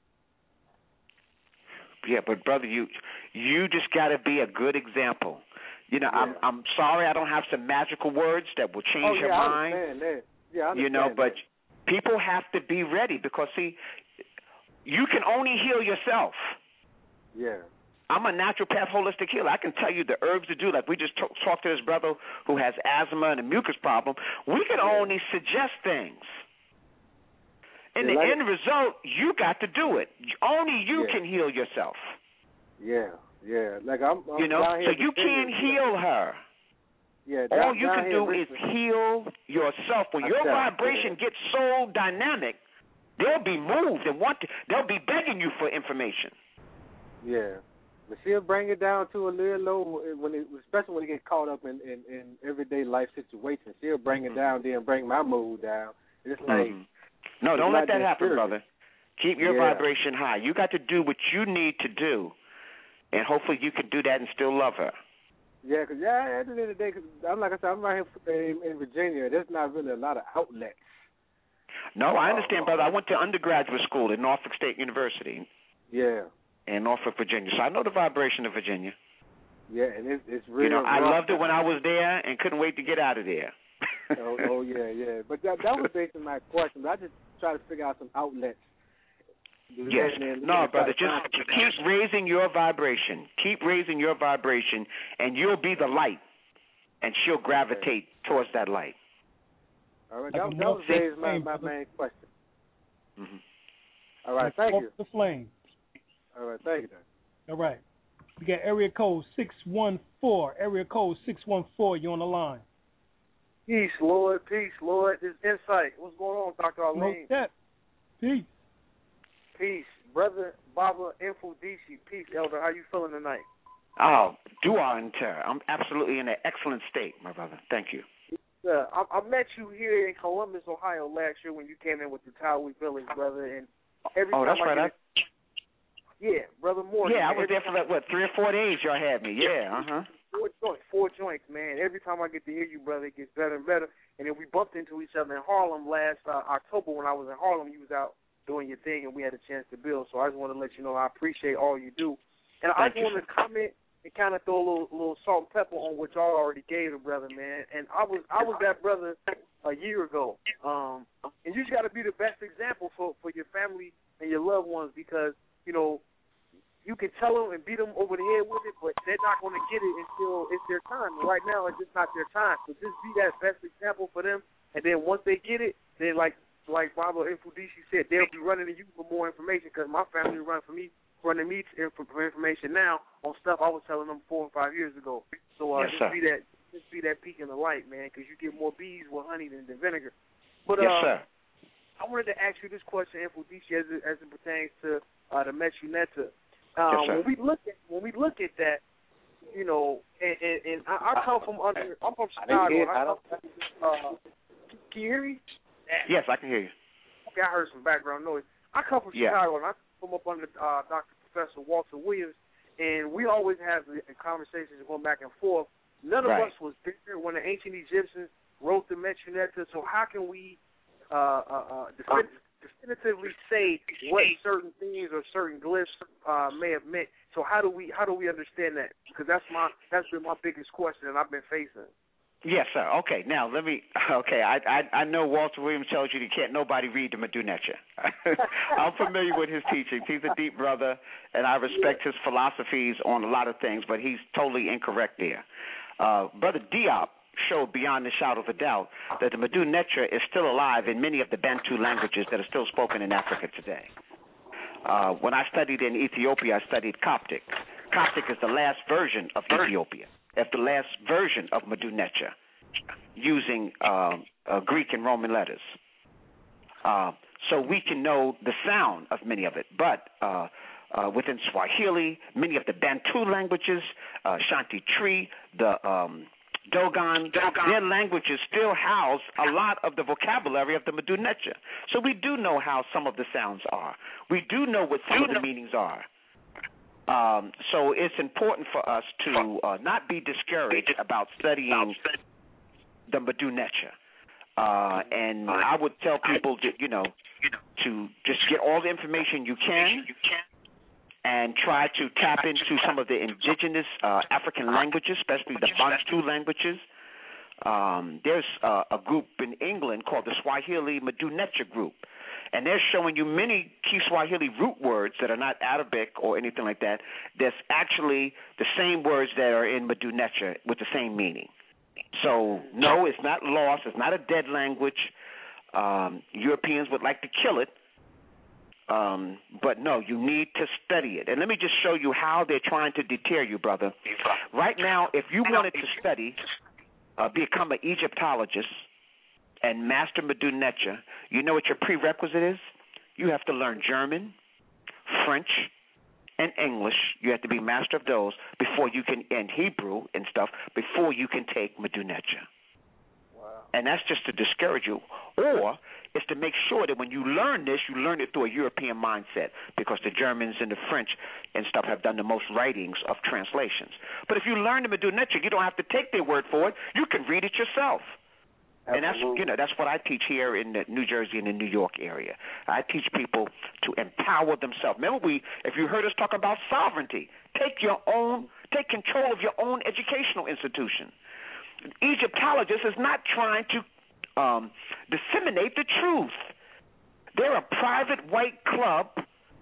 Yeah, but brother, you just got to be a good example. I'm sorry I don't have some magical words that will change your mind. I understand that. Yeah, I understand but people have to be ready because, see, you can only heal yourself. Yeah. I'm a naturopath holistic healer. I can tell you the herbs to do. Like we just talked to this brother who has asthma and a mucus problem. We can only suggest things. In the end result, you got to do it. Only you can heal yourself. Yeah. Yeah, like I'm so you can't heal her. Yeah, all you can do is heal yourself. When your vibration gets so dynamic, they'll be moved and they'll be begging you for information. Yeah, but she'll bring it down to a little low especially when it gets caught up in everyday life situations. She'll bring it down there and bring my mood down. It's like no, don't let that happen, brother. Keep your vibration high. You got to do what you need to do. And hopefully you can do that and still love her. Yeah, because at the end of the day, I'm right here in Virginia. There's not really a lot of outlets. No, I understand, brother. I went to undergraduate school at Norfolk State University. Yeah. In Norfolk, Virginia. So I know the vibration of Virginia. Yeah, and it's really. I loved it when I was there and couldn't wait to get out of there. yeah. But that was basically my question. But I just try to figure out some outlets Yes. No, brother, just keep raising your vibration. Keep raising your vibration, and you'll be the light, and she'll gravitate towards that light. All right, that was my main question. Mm-hmm. All right, thank you. The flame. All right, thank you, then. All right. We got area code 614. Area code 614, you're on the line. Peace, Lord. Peace, Lord. This insight. What's going on, Dr. Arlene? Peace. Peace. Brother Baba Infodisi. Peace, Elder. How you feeling tonight? Oh, dua and terror. I'm absolutely in an excellent state, my brother. Thank you. I met you here in Columbus, Ohio last year when you came in with the Towie Village, brother. And every time that's right. Yeah, Brother Morgan. Yeah, I was there for 3 or 4 days y'all had me. Yeah, 4 joints, man. Every time I get to hear you, brother, it gets better and better. And then we bumped into each other in Harlem last October when I was in Harlem. You was out doing your thing, and we had a chance to build. So I just want to let you know I appreciate all you do. And I just want to comment and kind of throw a little salt and pepper on what y'all already gave the brother, man. And I was that brother a year ago. And you just got to be the best example for your family and your loved ones because, you know, you can tell them and beat them over the head with it, but they're not going to get it until it's their time. And right now, it's just not their time. So just be that best example for them. And then once they get it, then like Baba Infodisi said, they'll be running to you for more information because my family running me for information now on stuff I was telling them 4 and 5 years ago. So be that peak in the light, man, because you get more bees with honey than vinegar. But yes, sir. I wanted to ask you this question, Infodisi, as it pertains to the Metu Neter. Yes, when we look at that, you know, and I come from I'm from Chicago. Can you hear me? Yes, I can hear you. Okay, I heard some background noise. I come from Chicago, and I come up under Dr. Professor Walter Williams, and we always have conversations going back and forth. None of us was there when the ancient Egyptians wrote the Metu Neter, so how can we definitively say what certain things or certain glyphs may have meant? So how do we understand that? Because that's been my biggest question that I've been facing. Yes, sir. Okay, now let me. Okay, I know Walter Williams tells you can't nobody read the Metu Neter. I'm familiar with his teachings. He's a deep brother, and I respect his philosophies on a lot of things, but he's totally incorrect there. Brother Diop showed beyond the shadow of a doubt that the Metu Neter is still alive in many of the Bantu languages that are still spoken in Africa today. When I studied in Ethiopia, I studied Coptic. Coptic is the last version of Ethiopia. It's the last version of Metu Neter using Greek and Roman letters. So we can know the sound of many of it. But within Swahili, many of the Bantu languages, Shanti Tree, the Dogon, their languages still house a lot of the vocabulary of the Metu Neter. So we do know how some of the sounds are. We do know what some of the meanings are. So it's important for us to not be discouraged about studying the Metu Neter. And I would tell people that, to just get all the information you can and try to tap into some of the indigenous African languages, especially the Bantu languages. There's a group in England called the Swahili Metu Neter Group, and they're showing you many key Swahili root words that are not Arabic or anything like that. That's actually the same words that are in Metu Neter with the same meaning. So, no, it's not lost. It's not a dead language. Europeans would like to kill it. But no, you need to study it. And let me just show you how they're trying to deter you, brother. Right now, if you wanted to study, become an Egyptologist and master Metu Neter, you know what your prerequisite is? You have to learn German, French, and English. You have to be master of those before you can, and Hebrew and stuff, before you can take Metu Neter. And that's just to discourage you. Or it's to make sure that when you learn this, you learn it through a European mindset, because the Germans and the French and stuff have done the most writings of translations. But if you learn the Metu Neter, you don't have to take their word for it. You can read it yourself. Absolutely. And that's what I teach here in the New Jersey and the New York area. I teach people to empower themselves. Remember, if you heard us talk about sovereignty, take control of your own educational institution. Egyptologist is not trying to disseminate the truth. They're a private white club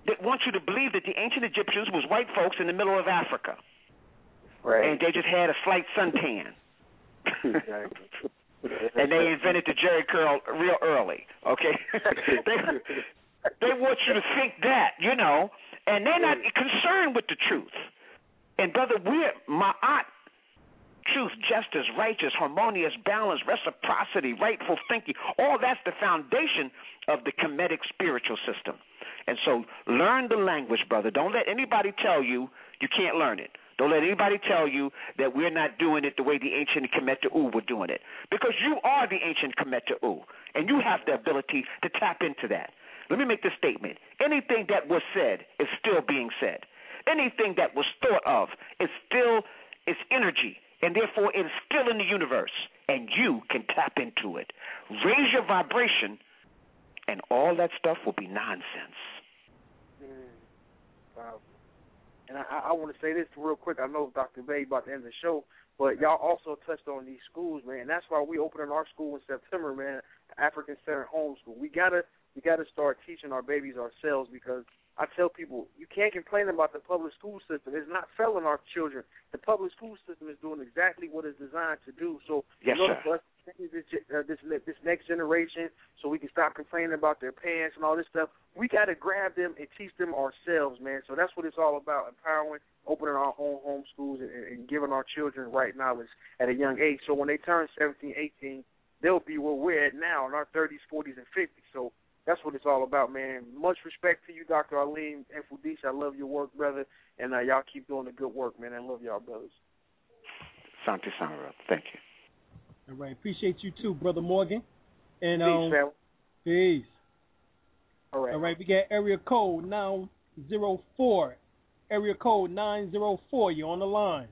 that want you to believe that the ancient Egyptians was white folks in the middle of Africa. Right. And they just had a slight suntan. Exactly. And they invented the Jerry curl real early, okay? they want you to think that, you know, and they're not concerned with the truth. And, brother, we're ma'at, truth, justice, righteous, harmonious, balance, reciprocity, rightful thinking. All that's the foundation of the Kemetic spiritual system. And so learn the language, brother. Don't let anybody tell you you can't learn it. Don't let anybody tell you that we're not doing it the way the ancient Kemet-U were doing it. Because you are the ancient Kemet-U, and you have the ability to tap into that. Let me make this statement. Anything that was said is still being said. Anything that was thought of is still its energy, and therefore it is still in the universe, and you can tap into it. Raise your vibration, and all that stuff will be nonsense. Wow. And I want to say this real quick. I know Dr. Bay about to end the show, but y'all also touched on these schools, man. That's why we opening our school in September, man. African Center Homeschool. We gotta start teaching our babies ourselves, because I tell people, you can't complain about the public school system. It's not failing our children. The public school system is doing exactly what it's designed to do. So yes, in order for us to change this next generation, so we can stop complaining about their parents and all this stuff, we got to grab them and teach them ourselves, man. So that's what it's all about, empowering, opening our own home schools, and giving our children right knowledge at a young age. So when they turn 17, 18, they'll be where we're at now in our 30s, 40s, and 50s. So that's what it's all about, man. Much respect to you, Dr. Aleem Mfudisi. I love your work, brother, and y'all keep doing the good work, man. I love y'all, brothers. Santi Samara, thank you. All right, appreciate you too, Brother Morgan. And peace, family. Peace. All right, we got area code 904. Area code 904. You're on the line.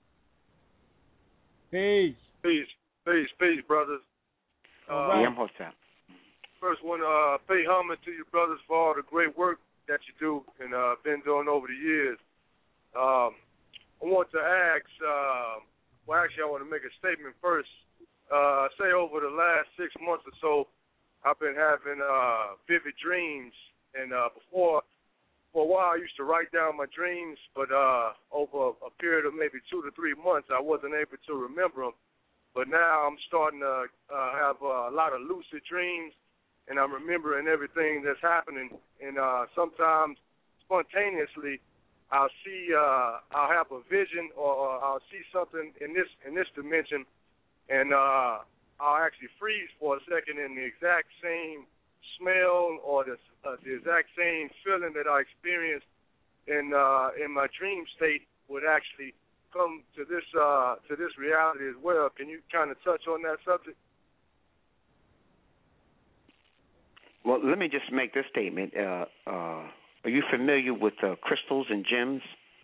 Peace. Peace, brothers. I'm Hosam. First one, pay homage to your brothers for all the great work that you do and been doing over the years. I want to ask, I want to make a statement first. Say over the last 6 months or so, I've been having vivid dreams, and for a while I used to write down my dreams, but over a period of maybe 2 to 3 months, I wasn't able to remember them. But now I'm starting to have a lot of lucid dreams, and I'm remembering everything that's happening. And sometimes, spontaneously, I'll have a vision, or I'll see something in this dimension, and I'll actually freeze for a second, and the exact same smell or the exact same feeling that I experienced in my dream state would actually come to this reality as well. Can you kind of touch on that subject? Well, let me just make this statement. Are you familiar with crystals and gems?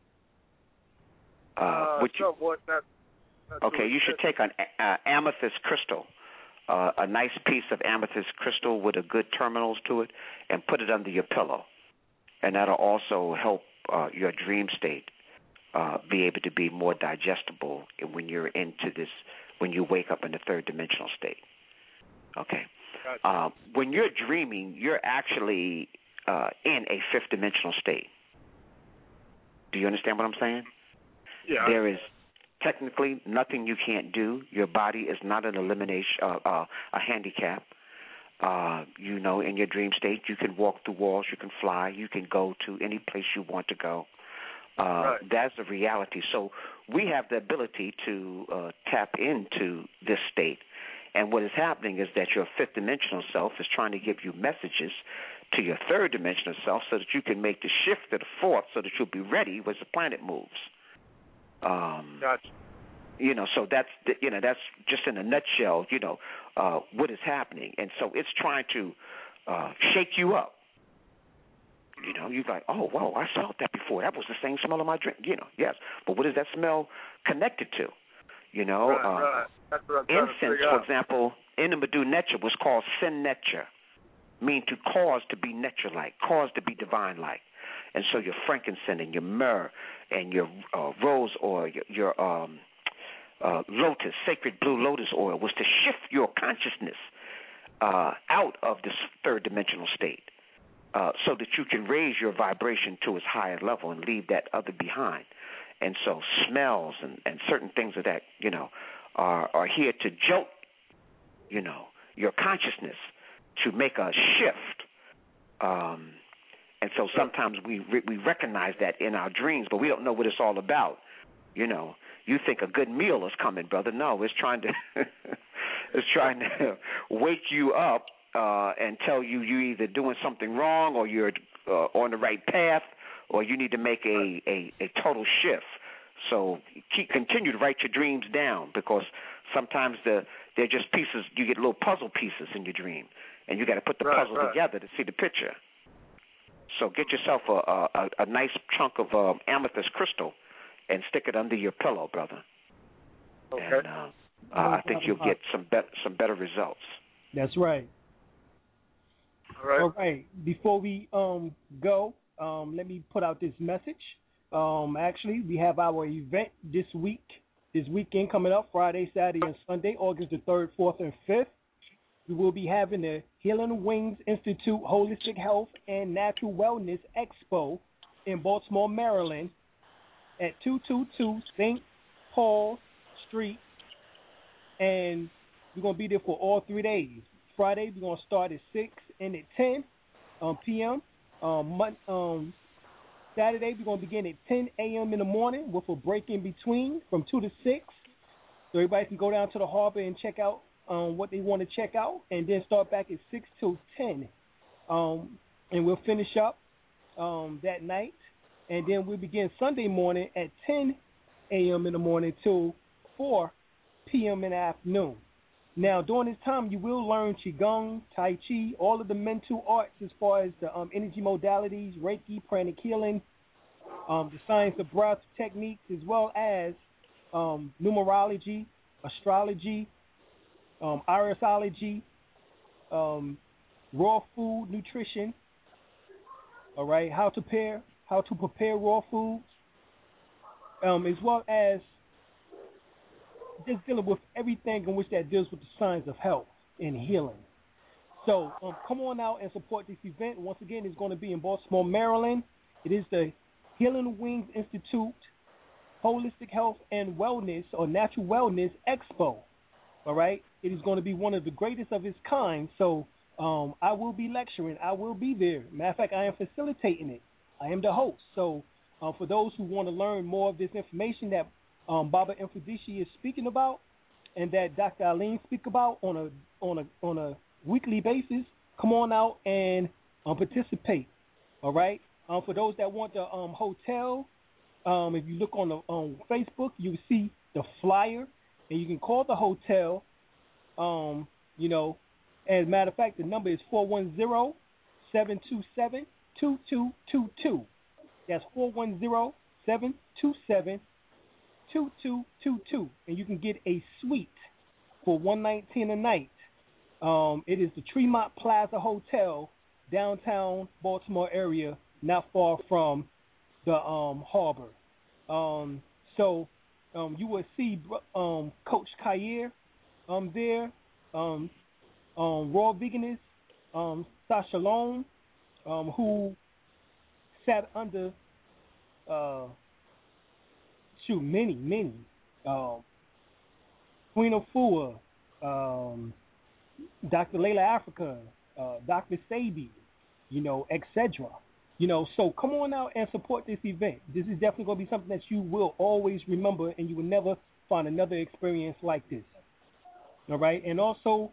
Somewhat. Okay, you should take an amethyst crystal, a nice piece of amethyst crystal with a good terminals to it, and put it under your pillow. And that'll also help your dream state be able to be more digestible when you're when you wake up in the third dimensional state. Okay. When you're dreaming, you're actually in a fifth dimensional state. Do you understand what I'm saying? Yeah. There is technically nothing you can't do. Your body is not an elimination, a handicap. In your dream state, you can walk through walls, you can fly, you can go to any place you want to go. Right. That's the reality. So we have the ability to tap into this state. And what is happening is that your fifth dimensional self is trying to give you messages to your third dimensional self so that you can make the shift to the fourth so that you'll be ready when the planet moves. Gotcha. So that's just in a nutshell, what is happening. And so it's trying to shake you up. You're like, oh, whoa, I smelled that before. That was the same smell of my drink. Yes. But what is that smell connected to? Right. That's what I'm trying to incense, figure for out. example, in the Medu Necha was called Sin Necha, meaning to cause to be nature-like, cause to be divine-like. And so your frankincense and your myrrh and your rose oil, your lotus, sacred blue lotus oil, was to shift your consciousness out of this third dimensional state. so that you can raise your vibration to its higher level and leave that other behind. And so smells and certain things of that, are here to jolt, your consciousness to make a shift. And so sometimes we recognize that in our dreams, but we don't know what it's all about. You think a good meal is coming, brother. No, it's trying to wake you up and tell you you're either doing something wrong or you're on the right path or you need to make a total shift. So continue to write your dreams down, because sometimes they're just pieces. You get little puzzle pieces in your dream, and you got to put the puzzle together to see the picture. So get yourself a nice chunk of amethyst crystal and stick it under your pillow, brother. Okay. And I think you'll get some better results. That's right. All right. Before we go, let me put out this message. Actually, we have our event this weekend coming up, Friday, Saturday, and Sunday, August the 3rd, 4th, and 5th. We will be having the Healing Wings Institute Holistic Health and Natural Wellness Expo in Baltimore, Maryland, at 222 St. Paul Street, and we're going to be there for all 3 days. Friday, we're going to start at 6 and at 10 p.m. Saturday, we're going to begin at 10 a.m. in the morning with a break in between from 2 to 6. So everybody can go down to the harbor and check out what they want to check out, and then start back at 6 till 10. And we'll finish up that night. And then we'll begin Sunday morning at 10 a.m. in the morning till 4 p.m. in the afternoon. Now, during this time, you will learn Qigong, Tai Chi, all of the mental arts as far as the energy modalities, Reiki, pranic healing, the science of breath techniques, as well as numerology, astrology, irisology, raw food nutrition, all right, how to prepare raw foods, as well as just dealing with everything in which that deals with the science of health and healing. So come on out and support this event. Once again, it's going to be in Baltimore, Maryland. It is the Healing Wings Institute Holistic Health and Wellness, or Natural Wellness Expo. All right? It is going to be one of the greatest of its kind. So I will be lecturing. I will be there. Matter of fact, I am facilitating it. I am the host. So for those who want to learn more of this information that Baba Mfudisi is speaking about, and that Dr. Aline speak about on a weekly basis, come on out and participate. All right. For those that want the hotel, if you look on Facebook, you will see the flyer, and you can call the hotel. As a matter of fact, the number is 410-727-2222. That's 410-727-2222, and you can get a suite for $119 a night. It is the Tremont Plaza Hotel, downtown Baltimore area, not far from the harbor. So you will see Coach Khayr there, Raw Veganist, Sasha Lone, who sat under many Queen of Fua, Dr. Layla Africa, Dr. Sabi, etc. So come on out and support this event. This is definitely going to be something that you will always remember, and you will never find another experience like this. All right, and also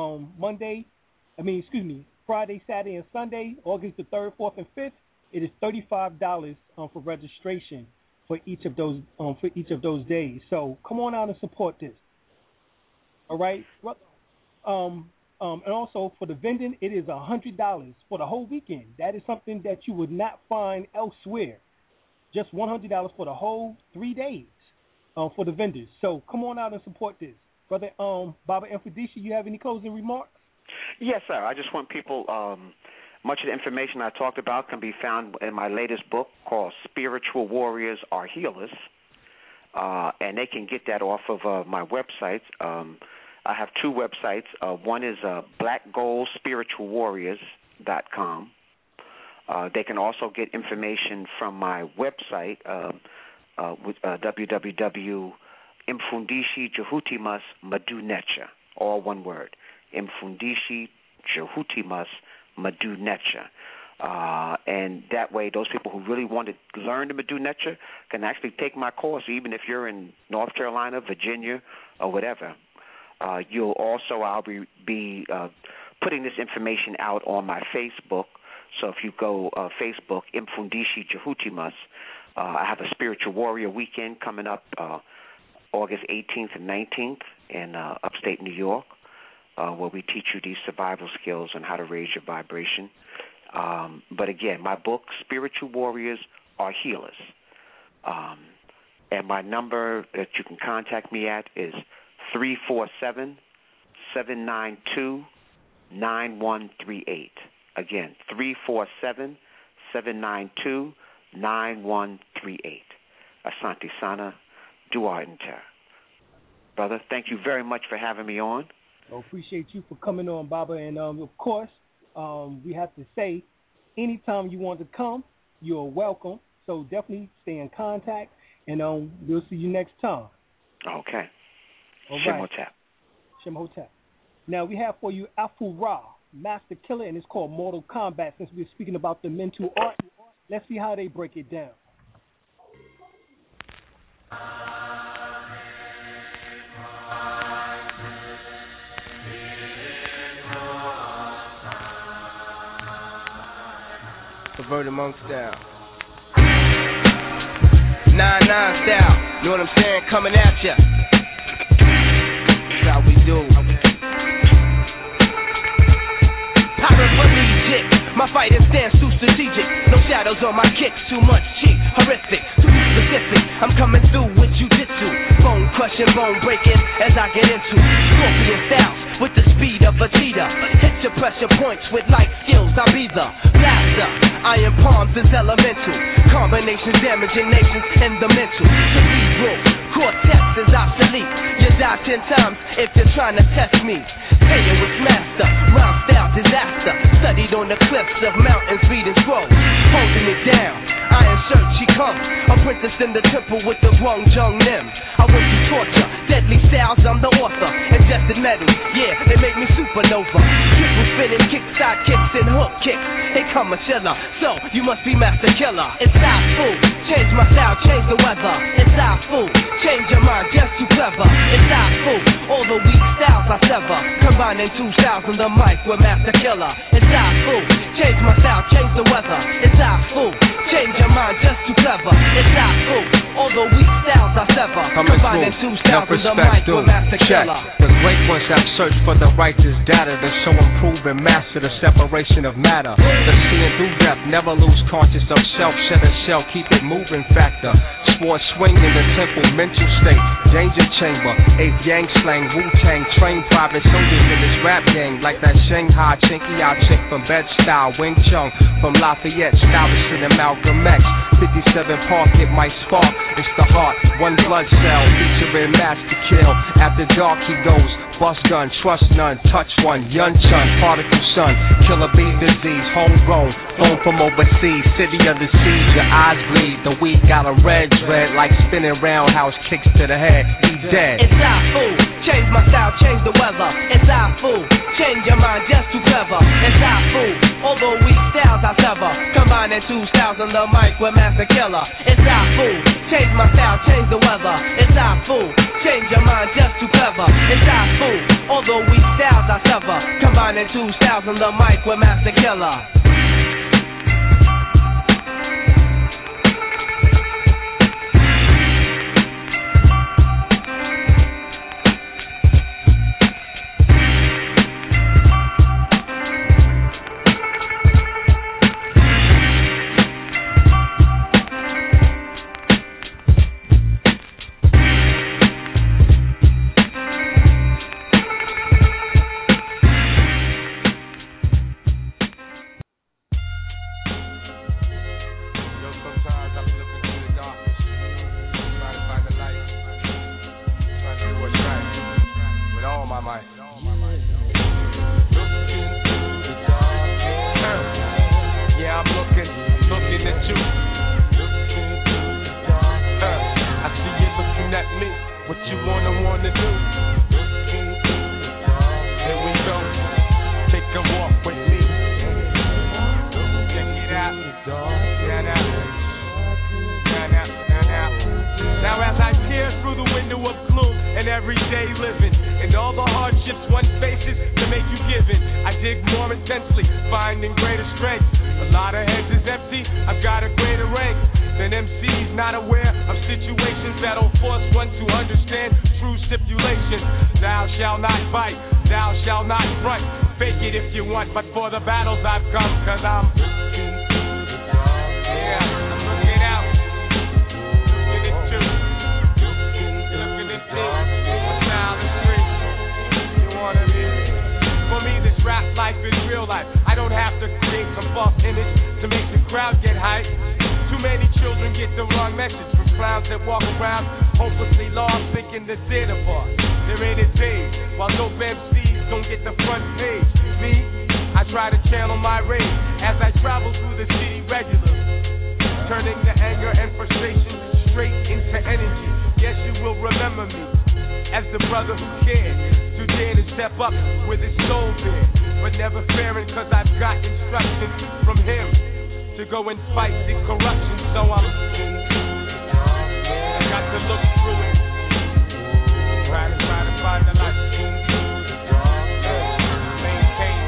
Friday, Saturday, and Sunday, August the 3rd, 4th, and 5th, it is $35 for registration for each of those days. So come on out and support this. All right. And also for the vending, it is $100 for the whole weekend. That is something that you would not find elsewhere. Just $100 for the whole 3 days for the vendors. So come on out and support this. Brother Baba Mfudisi, you have any closing remarks? Yes, sir. I just want people, much of the information I talked about can be found in my latest book called Spiritual Warriors Are Healers, and they can get that off of my websites. I have two websites. One is blackgoldspiritualwarriors.com, They can also get information from my website, www.Mfundishi Jehutimas Madunecha, all one word, Mfundishi Jehutimas Madunecha. And that way, those people who really want to learn the Madunecha can actually take my course, even if you're in North Carolina, Virginia, or whatever. I'll be putting this information out on my Facebook. So if you go Facebook, Mfundishi Jehutimas, I have a Spiritual Warrior Weekend coming up August 18th and 19th in upstate New York, where we teach you these survival skills on how to raise your vibration. But again, my book, Spiritual Warriors Are Healers. And my number that you can contact me at is 347-792-9138. Again, 347-792-9138. Asante Sana, Dua Inter. Brother, thank you very much for having me on. I appreciate you for coming on, Baba. And, of course, we have to say, anytime you want to come, you're welcome. So definitely stay in contact, and we'll see you next time. Okay. All Shem right. Hotep. Shem Hotep. Now, we have for you Afu Ra, Master Killer, and it's called Mortal Kombat. Since we're speaking about the mental art, let's see how they break it down. Perverted monk style. 9-9 style. You know what I'm saying? Coming at ya. That's how we do. Pirate but legit. My fighting stance too strategic. No shadows on my kicks. Too much cheat. Horrific. Too specific. I'm coming through with jujitsu. Bone crushing, bone breaking as I get into scorpion styles with the speed of a cheetah. Hit your pressure points with light skills. I'll be the blaster. Iron palms is elemental. Combinations damaging nations in the mental. Cerebral. Cortex is obsolete. You die 10 times if you're trying to test me. Taylor was master. Round style disaster. Studied on the cliffs of mountains reading scrolls. Holding it down. Iron shirt she comes. Apprentice in the temple with the Wong Jung Nim. I went through torture. Deadly styles, I'm the author. Ingested metals, yeah, they make me supernova. Triple spinning kicks, side kicks, and hook kicks. They come a chiller, so you must be Master Killer. It's our food, change my style, change the weather. It's our food, change your mind, just too clever. It's our food, all the weak styles I sever. Combining two styles on the mic with Master Killer. It's our food, change my style, change the weather. It's our food, change your mind, just too clever. It's our food, all the weak styles I sever. Combining two styles on the mic with Master Killer. The great ones have searched for the righteous data to show, improve, and master the separation of matter. The seeing through depth, never lose conscious of self, shed a shell, keep it moving factor. Sport swing in the temple, mental state, danger chamber, 8th yang slang, Wu-Tang, trained private soldiers in this rap gang, like that Shanghai Chinky out chick from Bed-Stuy, Wing Chun from Lafayette, Stuyvesant and Malcolm X, 57 Park, it might spark, it's the heart, one blood cell, featuring Master Kill, after dark he goes, bust gun, trust none, touch one, Yun Chun, particle sun, killer bee disease, homegrown, phone from overseas, city under siege, your eyes bleed, the weed got a red, like spinning roundhouse kicks to the head, he's dead. It's our food, change my style, change the weather. It's our food, change your mind, just too clever. It's our food, all the weak styles I sever. Combining two styles on the mic with Master Killer. It's our food, change my style, change the weather. It's our food, change your mind, just too clever. It's our food, all the weak styles I sever. Combining two styles on the mic with Master Killer. immensely, finding greater strength. A lot of heads is empty, I've got a greater rank than MCs not aware of situations that'll force one to understand true stipulations. Thou shalt not fight, thou shalt not front. Fake it if you want, but for the battles I've come, cause I'm looking out. Looking at you. Looking at me. Now the street. You wanna be? For me, this rap life is real life. I don't have to create some false image to make the crowd get hyped. Too many children get the wrong message from clowns that walk around hopelessly lost, thinking the theater part. They're in it days, while dope MCs don't get the front page. Me, I try to channel my rage as I travel through the city regularly, turning the anger and frustration straight into energy. Yes, you will remember me as the brother who cared to dare to step up with his soul bare, but never fearing cause I've got instructions from him to go and fight the corruption. So I got to look through it, try to find the light, maintain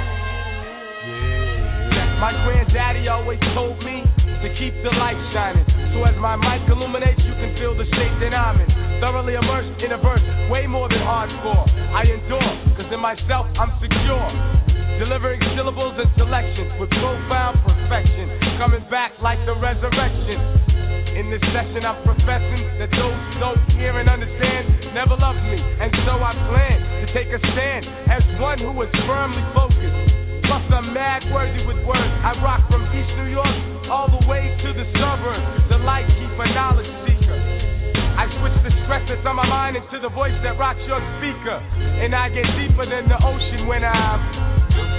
it. My granddaddy always told me to keep the light shining, so as my mic illuminates, you can feel the state that I'm in. Thoroughly immersed in a verse, way more than hardcore. I endure, cause in myself I'm secure, delivering syllables and selections with profound perfection, coming back like the resurrection. In this session I'm professing that those who don't hear and understand never loved me, and so I plan to take a stand as one who is firmly focused. Plus I'm mad worthy with words. I rock from East New York all the way to the suburbs, the light keeper, knowledge seeker. I switch the stress that's on my mind into the voice that rocks your speaker, and I get deeper than the ocean when I'm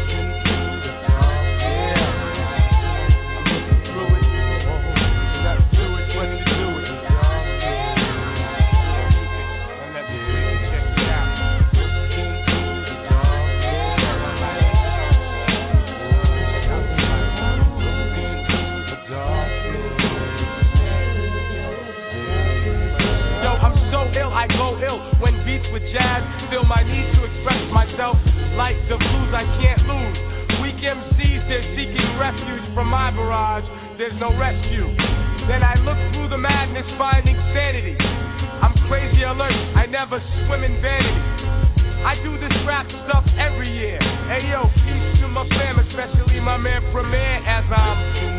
I go ill when beats with jazz feel my need to express myself like the blues I can't lose. Weak MCs, they're seeking refuge from my barrage. There's no rescue. Then I look through the madness, finding sanity. I'm crazy alert, I never swim in vanity. I do this rap stuff every year. Hey yo, peace to my fam, especially my man Premier, as I'm